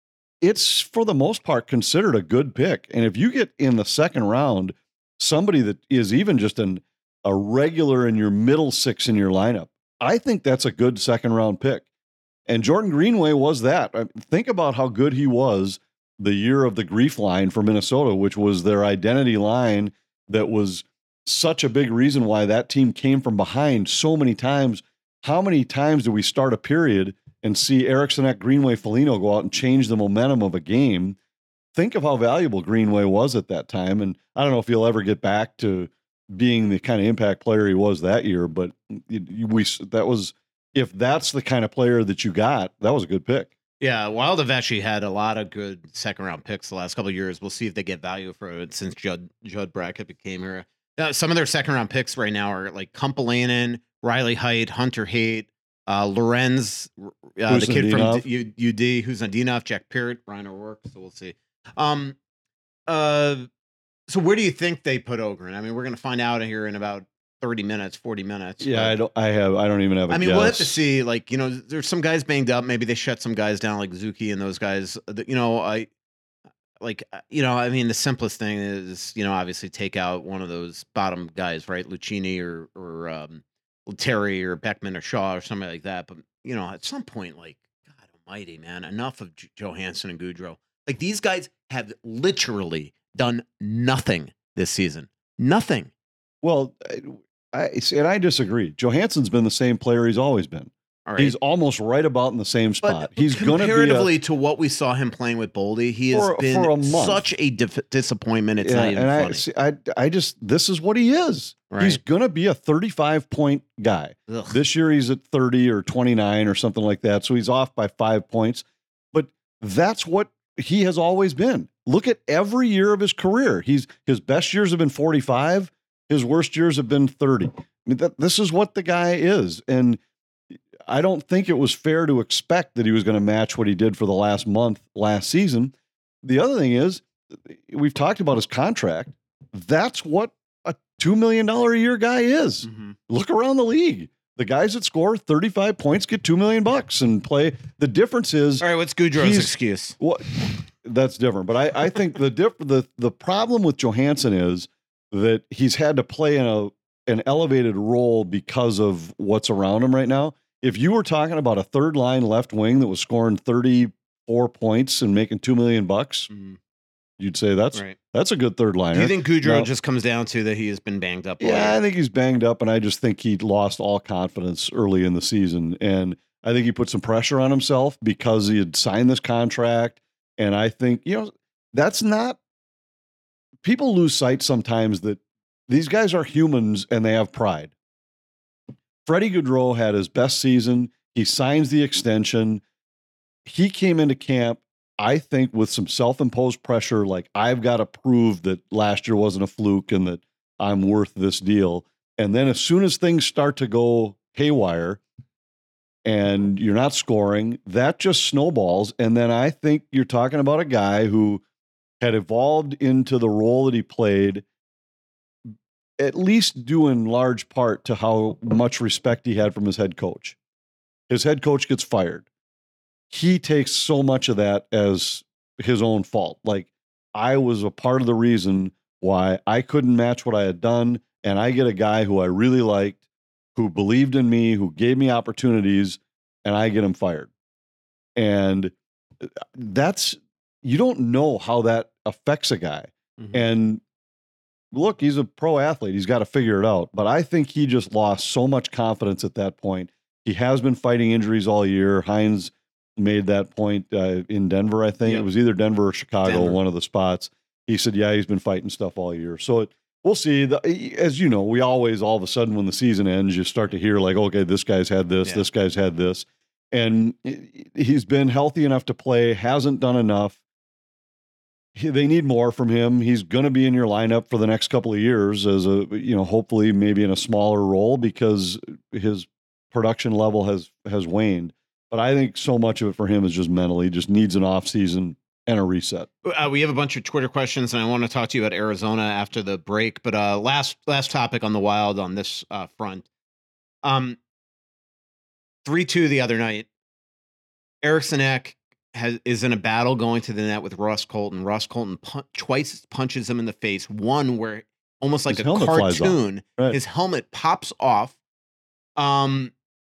it's for the most part considered a good pick. And if you get in the second round somebody that is even just an a regular in your middle six in your lineup, I think that's a good second round pick. And Jordan Greenway was that. I- Think about how good he was the year of the grief line for Minnesota, which was their identity line that was such a big reason why that team came from behind so many times. How many times do we start a period and see Eriksson at Greenway Foligno go out and change the momentum of a game? Think of how valuable Greenway was at that time. And I don't know if he'll ever get back to being the kind of impact player he was that year, but we that was if that's the kind of player that you got, that was a good pick. Yeah, Wild have actually had a lot of good second round picks the last couple of years. We'll see if they get value for it since Judd Judd Brackett became here. Uh, some of their second round picks right now are like Kumpelainen, Riley Height, Hunter Haight, uh, Lorenz, uh, the kid from Huznadinov. U- U D, Huznadinov, Jack Parrott, Ryan O'Rourke. So we'll see. Um, uh, so where do you think they put Ogren? I mean, we're going to find out here in about thirty minutes, forty minutes. Yeah, but- I don't. I have. I don't even have. A I mean, we'll have to guess. see. Like, you know, there's some guys banged up. Maybe they shut some guys down, like Zuki and those guys. that, You know, I like. uh, You know, I mean, the simplest thing is, you know, obviously take out one of those bottom guys, right? Lucchini or or um, Terry or Beckman or Shaw or somebody like that. But you know, at some point, like, God Almighty, man, enough of J- Johansson and Goudreau. Like, these guys have literally done nothing this season. Nothing. Well, I, I see, and I disagree. Johansson's been the same player he's always been. All right. He's almost right about in the same spot. But he's going to be a, comparatively to what we saw him playing with Boldy, he has For- been for a month. such a dif- disappointment. It's yeah, not even and I, funny. see, I, I just this is what he is. Right. He's going to be a thirty-five point guy. Ugh. This year he's at thirty or twenty-nine or something like that. So he's off by five points. But that's what he has always been. Look at every year of his career. He's his best years have been forty-five. His worst years have been thirty. I mean, that, this is what the guy is. And I don't think it was fair to expect that he was going to match what he did for the last month last season. The other thing is, we've talked about his contract. That's what a two million dollars a year guy is. Mhm. Look around the league. The guys that score thirty-five points get two million bucks and play. The difference is All right, what's Goudreau's He's- excuse? what that's different. But I, I think the diff, the the problem with Johansson is that he's had to play in a an elevated role because of what's around him right now. If you were talking about a third line left wing that was scoring thirty-four points and making two million bucks, Mhm. you'd say that's Right. that's a good third liner. Do you think Goudreau No. just comes down to that he has been banged up? all Yeah, I year? think he's banged up, and I just think he lost all confidence early in the season. And I think he put some pressure on himself because he had signed this contract. And I think, you know, that's not, people lose sight sometimes that these guys are humans and they have pride. Freddie Gaudreau had his best season. He signs the extension. He came into camp, I think, with some self-imposed pressure, like, I've got to prove that last year wasn't a fluke and that I'm worth this deal. And then as soon as things start to go haywire and you're not scoring, that just snowballs. And then I think you're talking about a guy who had evolved into the role that he played, at least due in large part to how much respect he had from his head coach. His head coach gets fired. He takes so much of that as his own fault. Like, I was a part of the reason why I couldn't match what I had done. And I get a guy who I really liked, who believed in me, who gave me opportunities, and I get him fired. And that's, you don't know how that affects a guy. Mm-hmm. And look, he's a pro athlete. He's got to figure it out. But I think he just lost so much confidence at that point. He has been fighting injuries all year. Hines made that point uh, in Denver, I think. Yep. It was either Denver or Chicago, Denver. One of the spots. He said, yeah, he's been fighting stuff all year. So it, we'll see. The, as you know, we always, all of a sudden, when the season ends, you start to hear like, okay, this guy's had this, yeah. this guy's had this. And he's been healthy enough to play, hasn't done enough. He, they need more from him. He's going to be in your lineup for the next couple of years as a, you know, hopefully maybe in a smaller role because his production level has, has waned. But I think so much of it for him is just mentally, just needs an off season and a reset. Uh, we have a bunch of Twitter questions, and I want to talk to you about Arizona after the break. But uh, last last topic on the Wild on this uh, front. Um, three two the other night. Eriksson Ek has is in a battle going to the net with Ross Colton. Ross Colton pun- twice punches him in the face. One where almost like his a cartoon, right. His helmet pops off. Um,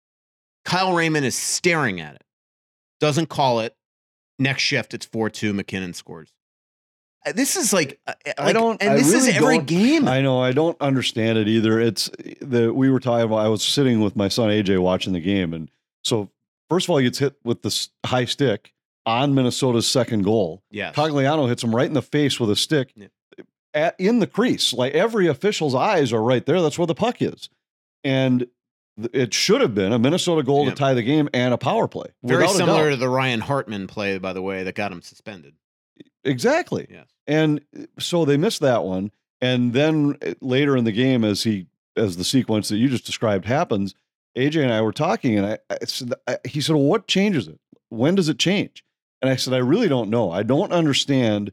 Kyle Raymond is staring at it. Doesn't call it. Next shift, it's four two. McKinnon scores. This is like, like I don't, and I this really is every don't, game. I know. I don't understand it either. It's the, we were talking about, I was sitting with my son, A J, watching the game. And so first of all, he gets hit with this high stick on Minnesota's second goal. Yes. Cogliano hits him right in the face with a stick yeah. at, in the crease. Like every official's eyes are right there. That's where the puck is. And it should have been a Minnesota goal yeah. to tie the game and a power play. Very similar to the Ryan Hartman play, by the way, that got him suspended. Exactly. Yes. And so they missed that one. And then later in the game, as he as the sequence that you just described happens, A J and I were talking, and I, I said, I, he said, well, what changes it? When does it change? And I said, I really don't know. I don't understand.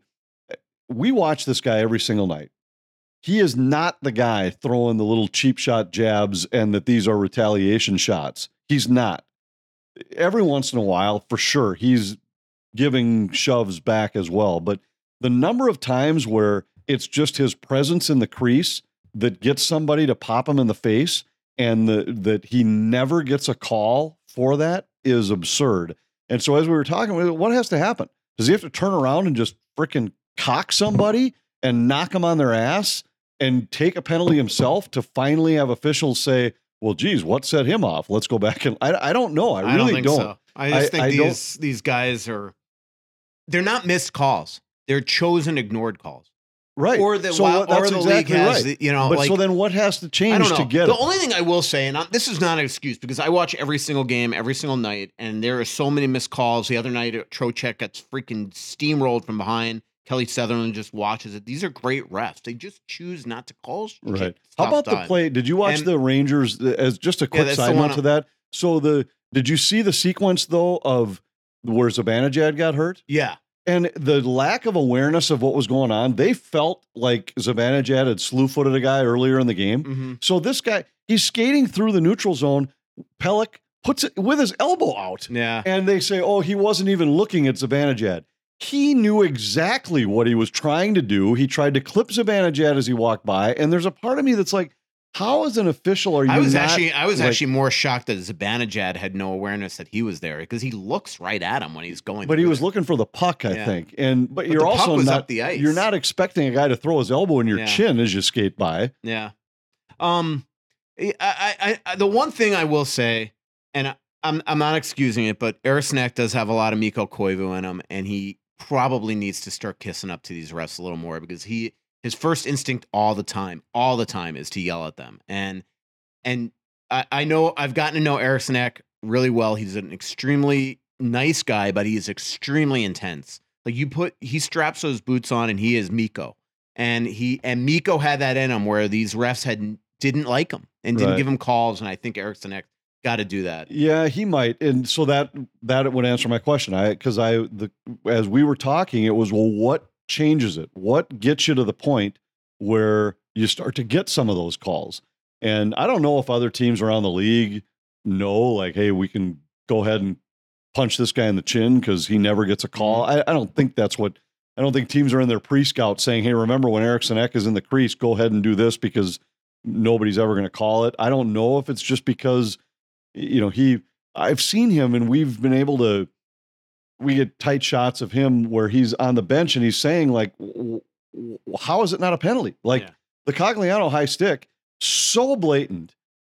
We watch this guy every single night. He is not the guy throwing the little cheap shot jabs and that these are retaliation shots. He's not. Every once in a while, for sure, he's giving shoves back as well. But the number of times where it's just his presence in the crease that gets somebody to pop him in the face and the, that he never gets a call for that is absurd. And so as we were talking, what has to happen? Does he have to turn around and just freaking cock somebody and knock them on their ass and take a penalty himself to finally have officials say, well, geez, what set him off? Let's go back. And I, I don't know. I, I really don't. Think don't. So. I just I, think I these, these guys are, they're not missed calls. They're chosen ignored calls. Right. Or the, so while, that's or the exactly league has, right. the, you know, but like, so then what has to change to get the it? The only thing I will say, and I'm, this is not an excuse because I watch every single game, every single night, and there are so many missed calls. The other night, Trocheck gets freaking steamrolled from behind. Kelly Sutherland just watches it. These are great refs. They just choose not to call. Right. How about time. the play? Did you watch and, the Rangers as just a quick yeah, side note to that? So the did you see the sequence though of where Zibanejad got hurt? Yeah. And the lack of awareness of what was going on, they felt like Zibanejad had slew-footed a guy earlier in the game. Mm-hmm. So this guy, he's skating through the neutral zone. Pelech puts it with his elbow out. Yeah. And they say, oh, he wasn't even looking at Zibanejad. He knew exactly what he was trying to do. He tried to clip Zibanejad as he walked by. And there's a part of me that's like, how as an official are you? I was not, actually, I was like, actually more shocked that Zibanejad had no awareness that he was there because he looks right at him when he's going. But he was it. looking for the puck, I yeah. think. And but, but you're the also puck was not up the ice. You're not expecting a guy to throw his elbow in your yeah. chin as you skate by. Yeah. Um, I, I, I, the one thing I will say, and I, I'm, I'm not excusing it, but Eriksson Ek does have a lot of Mikko Koivu in him, and he probably needs to start kissing up to these refs a little more because he his first instinct all the time, all the time is to yell at them. And and I, I know I've gotten to know Eriksson Ek really well. He's an extremely nice guy, but he is extremely intense. Like you put he straps those boots on and he is Mikko. And he and Mikko had that in him where these refs had didn't like him and didn't Right. give him calls. And I think Eriksson Ek got to do that. Yeah, he might. And so that that would answer my question. I because I the as we were talking, it was, well, what changes it? What gets you to the point where you start to get some of those calls? And I don't know if other teams around the league know, like, hey, we can go ahead and punch this guy in the chin because he never gets a call. I, I don't think that's what I don't think teams are in their pre-scout saying, hey, remember when Eriksson Ek is in the crease, go ahead and do this because nobody's ever going to call it. I don't know if it's just because, you know, he, I've seen him and we've been able to we get tight shots of him where he's on the bench and he's saying like, w- w- how is it not a penalty? Like Yeah. the Cogliano high stick, so blatant.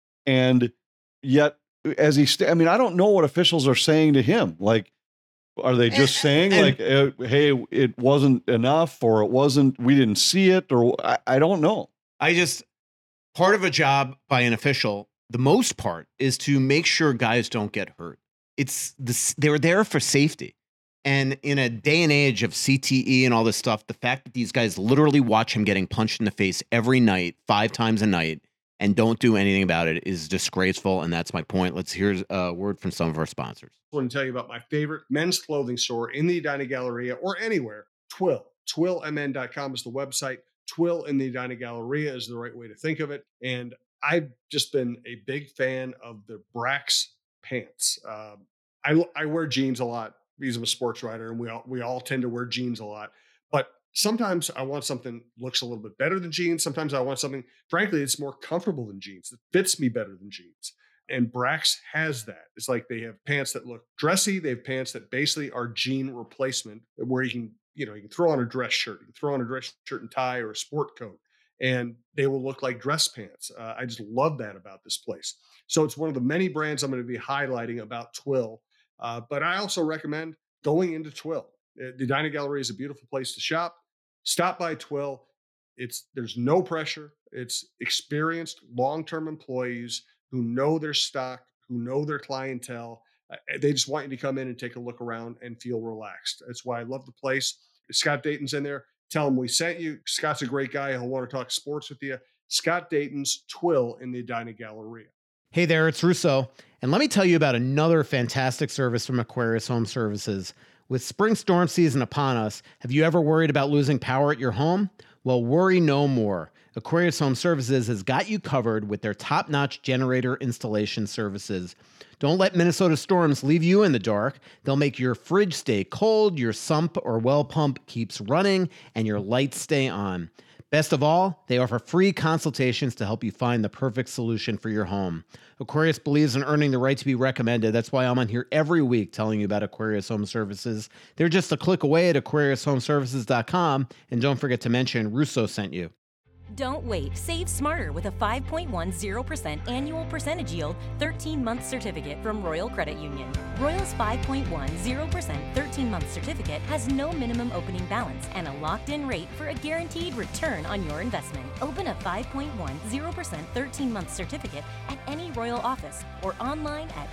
And yet as he, st- I mean, I don't know what officials are saying to him. Like, are they just saying and, like, uh, hey, it wasn't enough, or it wasn't, we didn't see it, or I, I don't know. I just, part of a job by an official, the most part, is to make sure guys don't get hurt. It's this, they're there for safety. And in a day and age of C T E and all this stuff, the fact that these guys literally watch him getting punched in the face every night, five times a night, and don't do anything about it is disgraceful. And that's my point. Let's hear a word from some of our sponsors. I want to tell you about my favorite men's clothing store in the Edina Galleria or anywhere, Twill. Twill M N dot com is the website. Twill in the Edina Galleria is the right way to think of it. And I've just been a big fan of the Brax pants. Um, I, I wear jeans a lot because I'm a sports writer, and we all, we all tend to wear jeans a lot. But sometimes I want something that looks a little bit better than jeans. Sometimes I want something, frankly, it's more comfortable than jeans, that fits me better than jeans. And Brax has that. It's like they have pants that look dressy. They have pants that basically are jean replacement, where you can, you know, you can throw on a dress shirt, you can throw on a dress shirt and tie or a sport coat, and they will look like dress pants. Uh, I just love that about this place. So it's one of the many brands I'm going to be highlighting about Twill. Uh, but I also recommend going into Twill. The Edina Galleria is a beautiful place to shop. Stop by Twill. It's there's no pressure. It's experienced long-term employees who know their stock, who know their clientele. Uh, they just want you to come in and take a look around and feel relaxed. That's why I love the place. Scott Dayton's in there. Tell him we sent you. Scott's a great guy. He'll want to talk sports with you. Scott Dayton's Twill in the Edina Galleria. Hey there, it's Russo. And let me tell you about another fantastic service from Aquarius Home Services. With spring storm season upon us, have you ever worried about losing power at your home? Well, worry no more. Aquarius Home Services has got you covered with their top-notch generator installation services. Don't let Minnesota storms leave you in the dark. They'll make your fridge stay cold, your sump or well pump keeps running, and your lights stay on. Best of all, they offer free consultations to help you find the perfect solution for your home. Aquarius believes in earning the right to be recommended. That's why I'm on here every week telling you about Aquarius Home Services. They're just a click away at aquarius home services dot com. And don't forget to mention Russo sent you. Don't wait. Save smarter with a five point one zero percent annual percentage yield thirteen-month certificate from Royal Credit Union. Royal's five point one zero percent thirteen-month certificate has no minimum opening balance and a locked-in rate for a guaranteed return on your investment. Open a five point one zero percent thirteen-month certificate at any Royal office or online at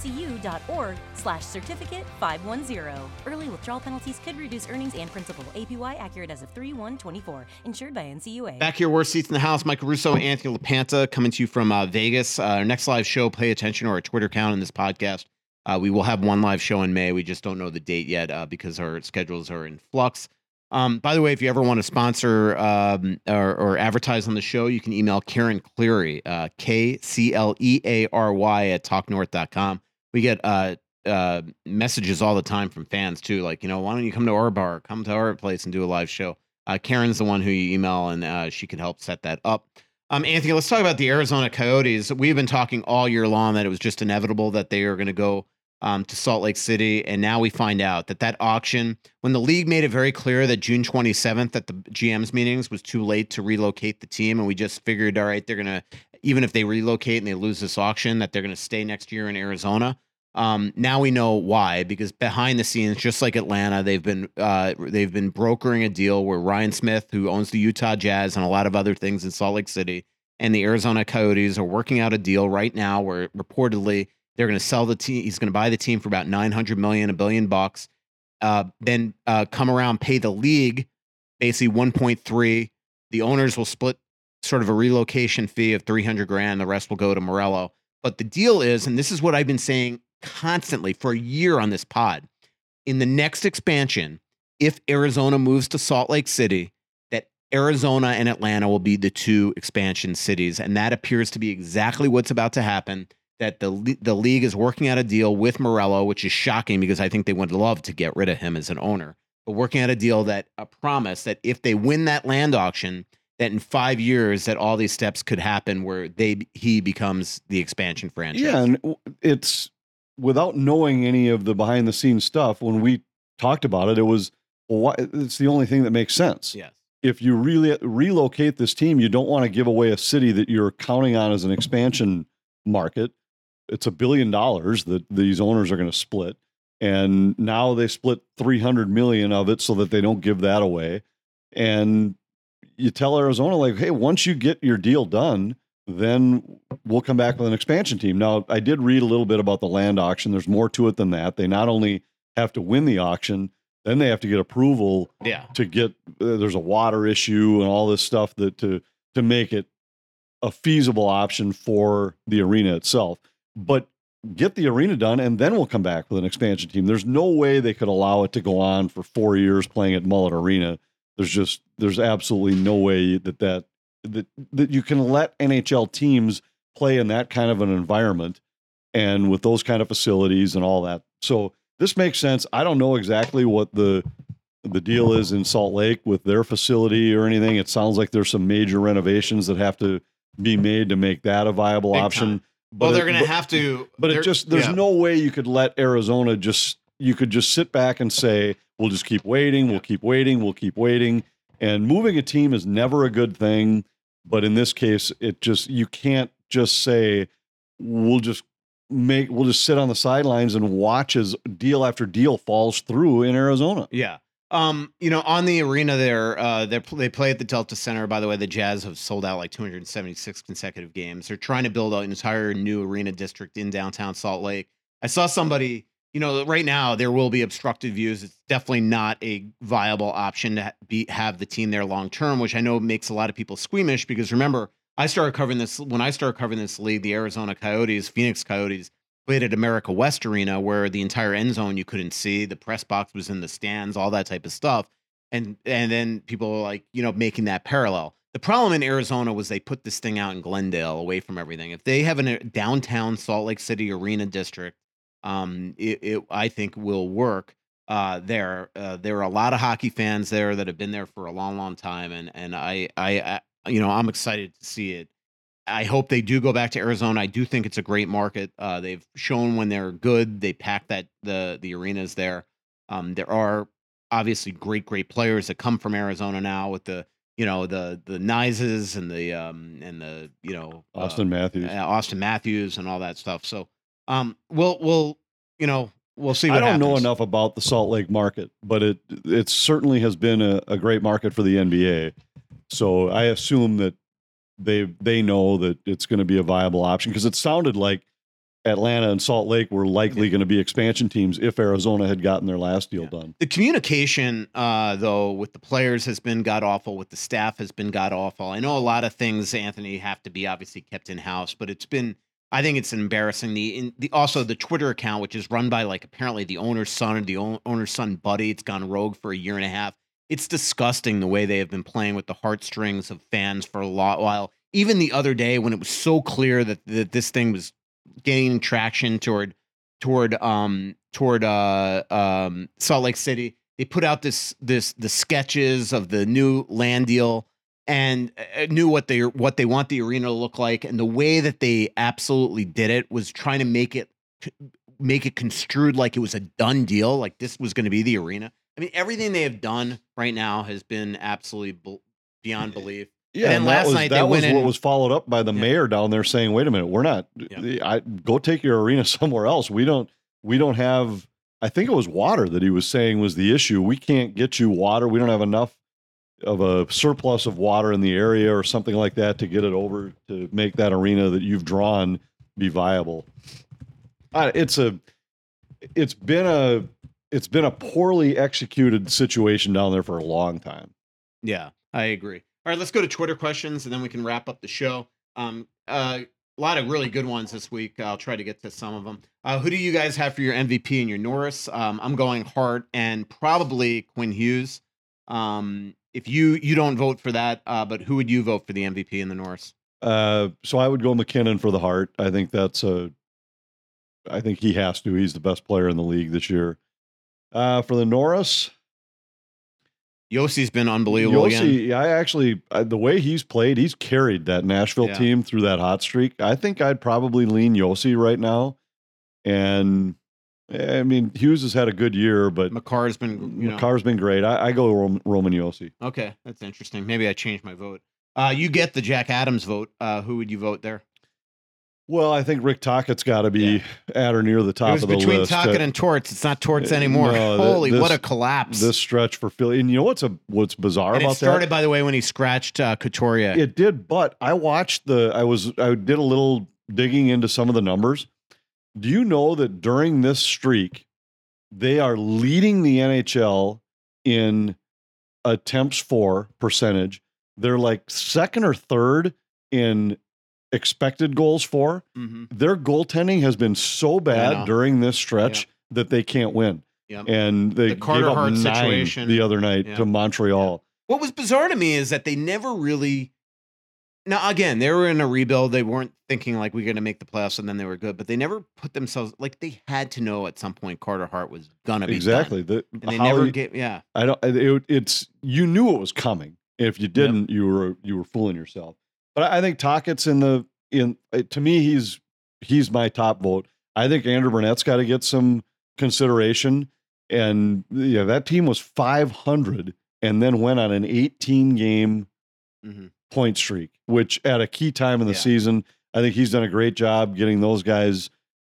rcu.org slash certificate 510. Early withdrawal penalties could reduce earnings and principal. A P Y accurate as of three one twenty-four. Insured by N C U A. Back here, worst seats in the house. Michael Russo, Anthony LaPanta, coming to you from uh, Vegas. Uh, our next live show, pay attention to our Twitter account in this podcast. Uh, we will have one live show in May. We just don't know the date yet uh, because our schedules are in flux. Um, by the way, if you ever want to sponsor um, or, or advertise on the show, you can email Karen Cleary, uh, K C L E A R Y at talk north dot com. We get uh, uh, messages all the time from fans, too. Like, you know, why don't you come to our bar, come to our place and do a live show? Uh, Karen's the one who you email, and uh, she can help set that up. Um, Anthony, let's talk about the Arizona Coyotes. We've been talking all year long that it was just inevitable that they are going to go um, to Salt Lake City, and now we find out that that auction, when the league made it very clear that June twenty-seventh at the G M's meetings was too late to relocate the team, and we just figured, all right, they're going to, even if they relocate and they lose this auction, that they're going to stay next year in Arizona. Um, now we know why, because behind the scenes, just like Atlanta, they've been uh, they've been brokering a deal where Ryan Smith, who owns the Utah Jazz and a lot of other things in Salt Lake City, and the Arizona Coyotes are working out a deal right now where reportedly they're going to sell the team. He's going to buy the team for about nine hundred million, a billion bucks. Uh, then uh, come around, pay the league basically one point three. The owners will split sort of a relocation fee of three hundred grand. The rest will go to Morello. But the deal is, and this is what I've been saying constantly for a year on this pod, in the next expansion, if Arizona moves to Salt Lake City, that Arizona and Atlanta will be the two expansion cities. And that appears to be exactly what's about to happen, that the, the league is working out a deal with Morello, which is shocking because I think they would love to get rid of him as an owner, but working out a deal that a promise that if they win that land auction, that in five years that all these steps could happen where they he becomes the expansion franchise. Yeah, and it's without knowing any of the behind the scenes stuff, when we talked about it, it was, well, why, it's the only thing that makes sense. Yes. If you really relocate this team, you don't want to give away a city that you're counting on as an expansion market. It's a billion dollars that these owners are going to split. And now they split three hundred million of it so that they don't give that away. And you tell Arizona, like, hey, once you get your deal done, then we'll come back with an expansion team. Now, I did read a little bit about the land auction. There's more to it than that. They not only have to win the auction, then they have to get approval Yeah. to get, uh, there's a water issue and all this stuff that to, to make it a feasible option for the arena itself. But get the arena done, and then we'll come back with an expansion team. There's no way they could allow it to go on for four years playing at Mullet Arena. There's just, there's absolutely no way that that, that, that you can let N H L teams play in that kind of an environment and with those kind of facilities and all that. So this makes sense. I don't know exactly what the, the deal is in Salt Lake with their facility or anything. It sounds like there's some major renovations that have to be made to make that a viable Big option. time. But Well, they're it- going to but- have to. But it they're- just, there's yeah. no way you could let Arizona just, you could just sit back and say, we'll just keep waiting, we'll keep waiting, we'll keep waiting. And moving a team is never a good thing. But in this case, it just, you can't just say, we'll just make, we'll just sit on the sidelines and watch as deal after deal falls through in Arizona. Yeah. Um, you know, on the arena there, uh, they they play at the Delta Center. By the way, the Jazz have sold out like two hundred seventy-six consecutive games. They're trying to build an entire new arena district in downtown Salt Lake. I saw somebody, you know, right now there will be obstructed views. It's definitely not a viable option to ha- be have the team there long term, which I know makes a lot of people squeamish because remember, I started covering this when I started covering this league, the Arizona Coyotes, Phoenix Coyotes played at America West Arena where the entire end zone you couldn't see, the press box was in the stands, all that type of stuff. And and then people were like, you know, making that parallel. The problem in Arizona was they put this thing out in Glendale away from everything. If they have a downtown Salt Lake City arena district, um, it, it I think will work uh, there. Uh, there are a lot of hockey fans there that have been there for a long, long time, and and I I, I you know I'm excited to see it. I hope they do go back to Arizona. I do think it's a great market. Uh, they've shown when they're good, they pack that the the arenas there. Um, there are obviously great, great players that come from Arizona now with the you know the the Nizes and the um and the you know uh, Austin Matthews. uh, Austin Matthews and all that stuff. So um we'll we'll you know we'll see. I What don't know happens. enough about the Salt Lake market, but it it certainly has been a, a great market for the N B A. So I assume that they they know that it's going to be a viable option because it sounded like Atlanta and Salt Lake were likely going to be expansion teams if Arizona had gotten their last deal Yeah. done. The communication, uh, though, with the players has been god awful. With the staff has been god awful. I know a lot of things, Anthony, have to be obviously kept in house, but it's been. I think it's embarrassing. The in, the also the Twitter account, which is run by like apparently the owner's son or the own, owner's son buddy, it's gone rogue for a year and a half. It's disgusting the way they have been playing with the heartstrings of fans for a lot while. Even the other day when it was so clear that that this thing was gaining traction toward toward um toward uh um Salt Lake City, they put out this this the sketches of the new land deal and uh, knew what they what they want the arena to look like, and the way that they absolutely did it was trying to make it make it construed like it was a done deal, like this was going to be the arena. I mean, everything they have done right now has been absolutely b- beyond belief. Yeah, And and then that last was, night they that was went what in- was followed up by the Yeah. mayor down there saying, "Wait a minute, we're not. Yeah. I go take your arena somewhere else. We don't. We don't have. I think it was water that he was saying was the issue. We can't get you water. We don't have enough of a surplus of water in the area or something like that to get it over to make that arena that you've drawn be viable." Uh, it's a. It's been a. It's been a poorly executed situation down there for a long time. Yeah, I agree. All right, let's go to Twitter questions and then we can wrap up the show. Um, uh, a lot of really good ones this week. I'll try to get to some of them. Uh, who do you guys have for your M V P and your Norris? Um, I'm going Hart and probably Quinn Hughes. Um, if you you don't vote for that, uh, but who would you vote for the M V P in the Norris? Uh, so I would go McKinnon for the Hart. I think that's a. I think he has to. He's the best player in the league this year. Uh, for the Norris, Yossi's been unbelievable again. Yossi, I actually uh, the way he's played, he's carried that Nashville Yeah. team through that hot streak. I think I'd probably lean Yossi right now. And I mean, Hughes has had a good year, but McCarr's been, you know. McCarr's been great. I, I go Rom- Roman Yossi. Okay, that's interesting. Maybe I changed my vote. Uh, you get the Jack Adams vote. Uh, who would you vote there? Well, I think Rick Tockett's got to be Yeah. at or near the top It was of the between list. Tockett Uh, and Torts. It's not Torts anymore. no, th- Holy, this- what a collapse! This stretch for Philly, and you know what's a what's bizarre and it about started, that? by the way, when he scratched uh, Couturier. It did, but I watched the. I was I did a little digging into some of the numbers. Do you know that during this streak, they are leading the N H L in attempts for percentage? They're like second or third in expected goals for. Mhm. Their goaltending has been so know. bad during this stretch that they can't win. Yep. And they The Carter gave up Hart nine situation. the other night Yeah. to Montreal. What was bizarre to me is that they never really. Now, again, they were in a rebuild. They weren't thinking like we're going to make the playoffs and then they were good, but they never put themselves like they had to know at some point Carter Hart was gonna be Exactly. done. The, And they how never you- get. Yeah, I don't. It, it's you knew it was coming. If you didn't, you were you were fooling yourself. But I think Tockett's in the in. To me, he's he's my top vote. I think Andrew Burnett's got to get some consideration. And yeah, that team was five hundred and then went on an eighteen game Mhm. point streak, which at a key time in the Yeah. season, I think he's done a great job getting those guys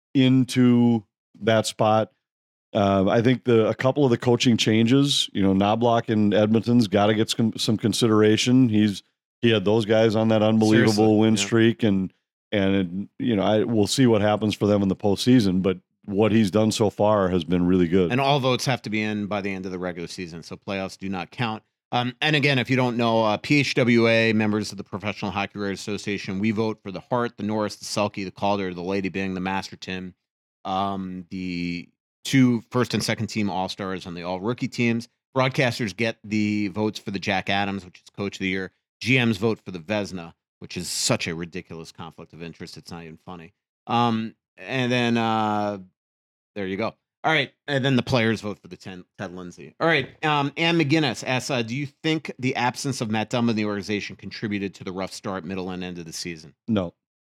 into that spot. Uh, I think the a couple of the coaching changes, you know, Knobloch and Edmonton's got to get some, some consideration. He's he had those guys on that unbelievable Seriously, win yeah. streak, and and it, you know, I we'll see what happens for them in the postseason. But what he's done so far has been really good. and all votes have to be in by the end of the regular season, so playoffs do not count. Um, and again, if you don't know, uh, P H W A, members of the Professional Hockey Writers Association, we vote for the Hart, the Norris, the Selke, the Calder, the Lady Byng, the Masterton, um, the two first and second team All Stars, and the All Rookie teams. Broadcasters get the votes for the Jack Adams, which is Coach of the Year. G Ms vote for the Vezina, which is such a ridiculous conflict of interest. It's not even funny. Um, and then uh, there you go. All right, and then the players vote for the ten, Ted Lindsay. All right, um, Ann McGinnis asks, uh, do you think the absence of Matt Dumba in the organization contributed to the rough start, middle, and end of the season? no,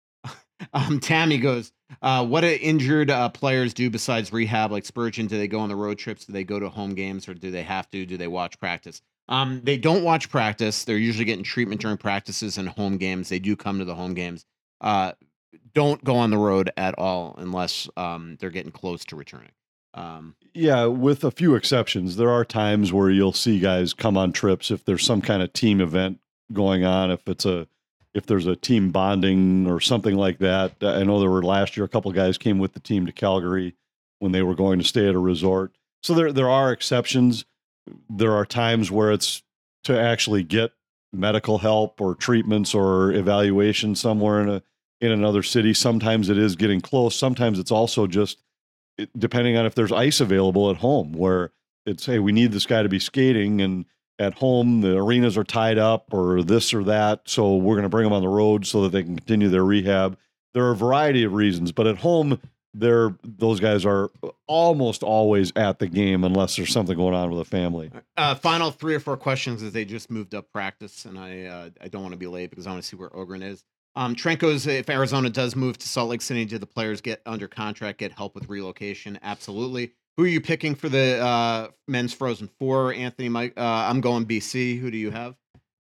Um, Tammy goes, uh, what do injured uh, players do besides rehab? Like Spurgeon, do they go on the road trips? Do they go to home games, or do they have to? Do they watch practice? Um, they don't watch practice. They're usually getting treatment during practices and home games. They do come to the home games. Uh, don't go on the road at all unless um, they're getting close to returning. Um, yeah, with a few exceptions, there are times where you'll see guys come on trips if there's some kind of team event going on. If it's a if there's a team bonding or something like that. I know there were last year a couple of guys came with the team to Calgary when they were going to stay at a resort. So there there are exceptions. There are times where it's to actually get medical help or treatments or evaluation somewhere in a in another city. Sometimes it is getting close. Sometimes it's also just it- depending on if there's ice available at home, where it's, hey, we need this guy to be skating, and at home the arenas are tied up or this or that, so we're going to bring them on the road so that they can continue their rehab. There are a variety of reasons, but at home, they're those guys are almost always at the game unless there's something going on with a family. uh, final three or four questions as they just moved up practice, and I uh, I don't want to be late because I want to see where Ogren is. Um, Trent goes, if Arizona does move to Salt Lake City, do the players get under contract, get help with relocation? Absolutely. Who are you picking for the uh, men's Frozen Four, Anthony? Mike, uh, I'm going B C. Who do you have?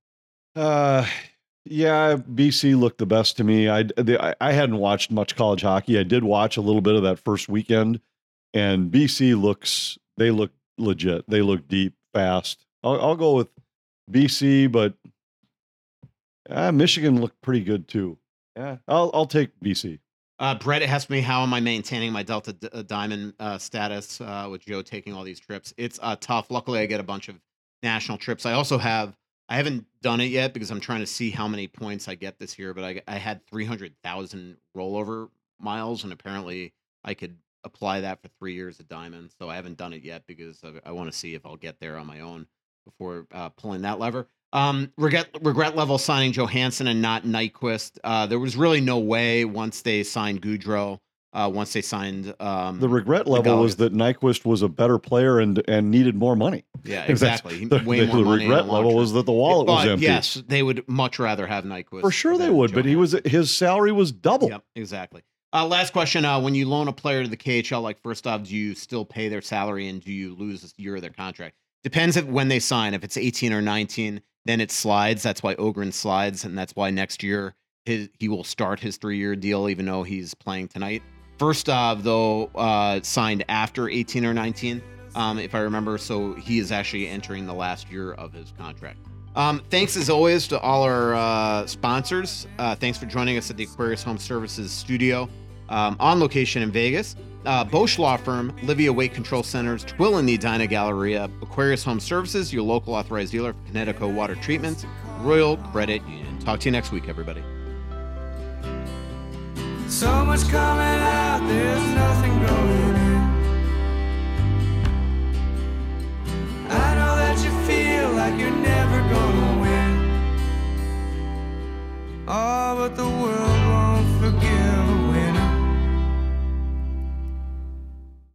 Uh, yeah, B C looked the best to me. I, the, I I hadn't watched much college hockey. I did watch a little bit of that first weekend, and B C looks they look legit. They look deep, fast. I'll, I'll go with B C, but uh, Michigan looked pretty good too. Yeah, I'll I'll take B C. Uh, Brett asked me, how am I maintaining my Delta D- uh, Diamond uh, status uh, with Joe taking all these trips? It's uh, tough. Luckily, I get a bunch of national trips. I also have, I haven't done it yet because I'm trying to see how many points I get this year, but I, I had three hundred thousand rollover miles, and apparently I could apply that for three years of Diamond. So I haven't done it yet because I, I want to see if I'll get there on my own before uh, pulling that lever. Um, regret regret level signing Johansson and not Nyquist. Uh, there was really no way once they signed Goudreau, uh, once they signed um, The regret level was Gallagher. that Nyquist was a better player and and needed more money. Yeah, That's- exactly. He- The, way the more money. regret in the long level term. was that the wallet was But empty. yes, they would much rather have Nyquist. For sure they than would, but he was Johansson. his salary was double. Yep, exactly. Uh, last question. Uh, when you loan a player to the K H L, like first off, do you still pay their salary and do you lose a year of their contract? Depends if when they sign. If it's eighteen or nineteen, then it slides. That's why Ogren slides, and that's why next year his, he will start his three-year deal, even though he's playing tonight. First off, though, uh, signed after eighteen or nineteen, um, if I remember, so he is actually entering the last year of his contract. Um, thanks as always to all our uh, sponsors. Uh, thanks for joining us at the Aquarius Home Services studio um, on location in Vegas. Uh, Bosch Law Firm, Livia Weight Control Centers, Twill in the Edina Galleria, Aquarius Home Services, your local authorized dealer for Connecticut water treatments, Royal Credit Union. Talk to you next week, everybody. So much coming out, there's nothing going in. I know that you feel like you're never gonna win. Oh, but the world won't forgive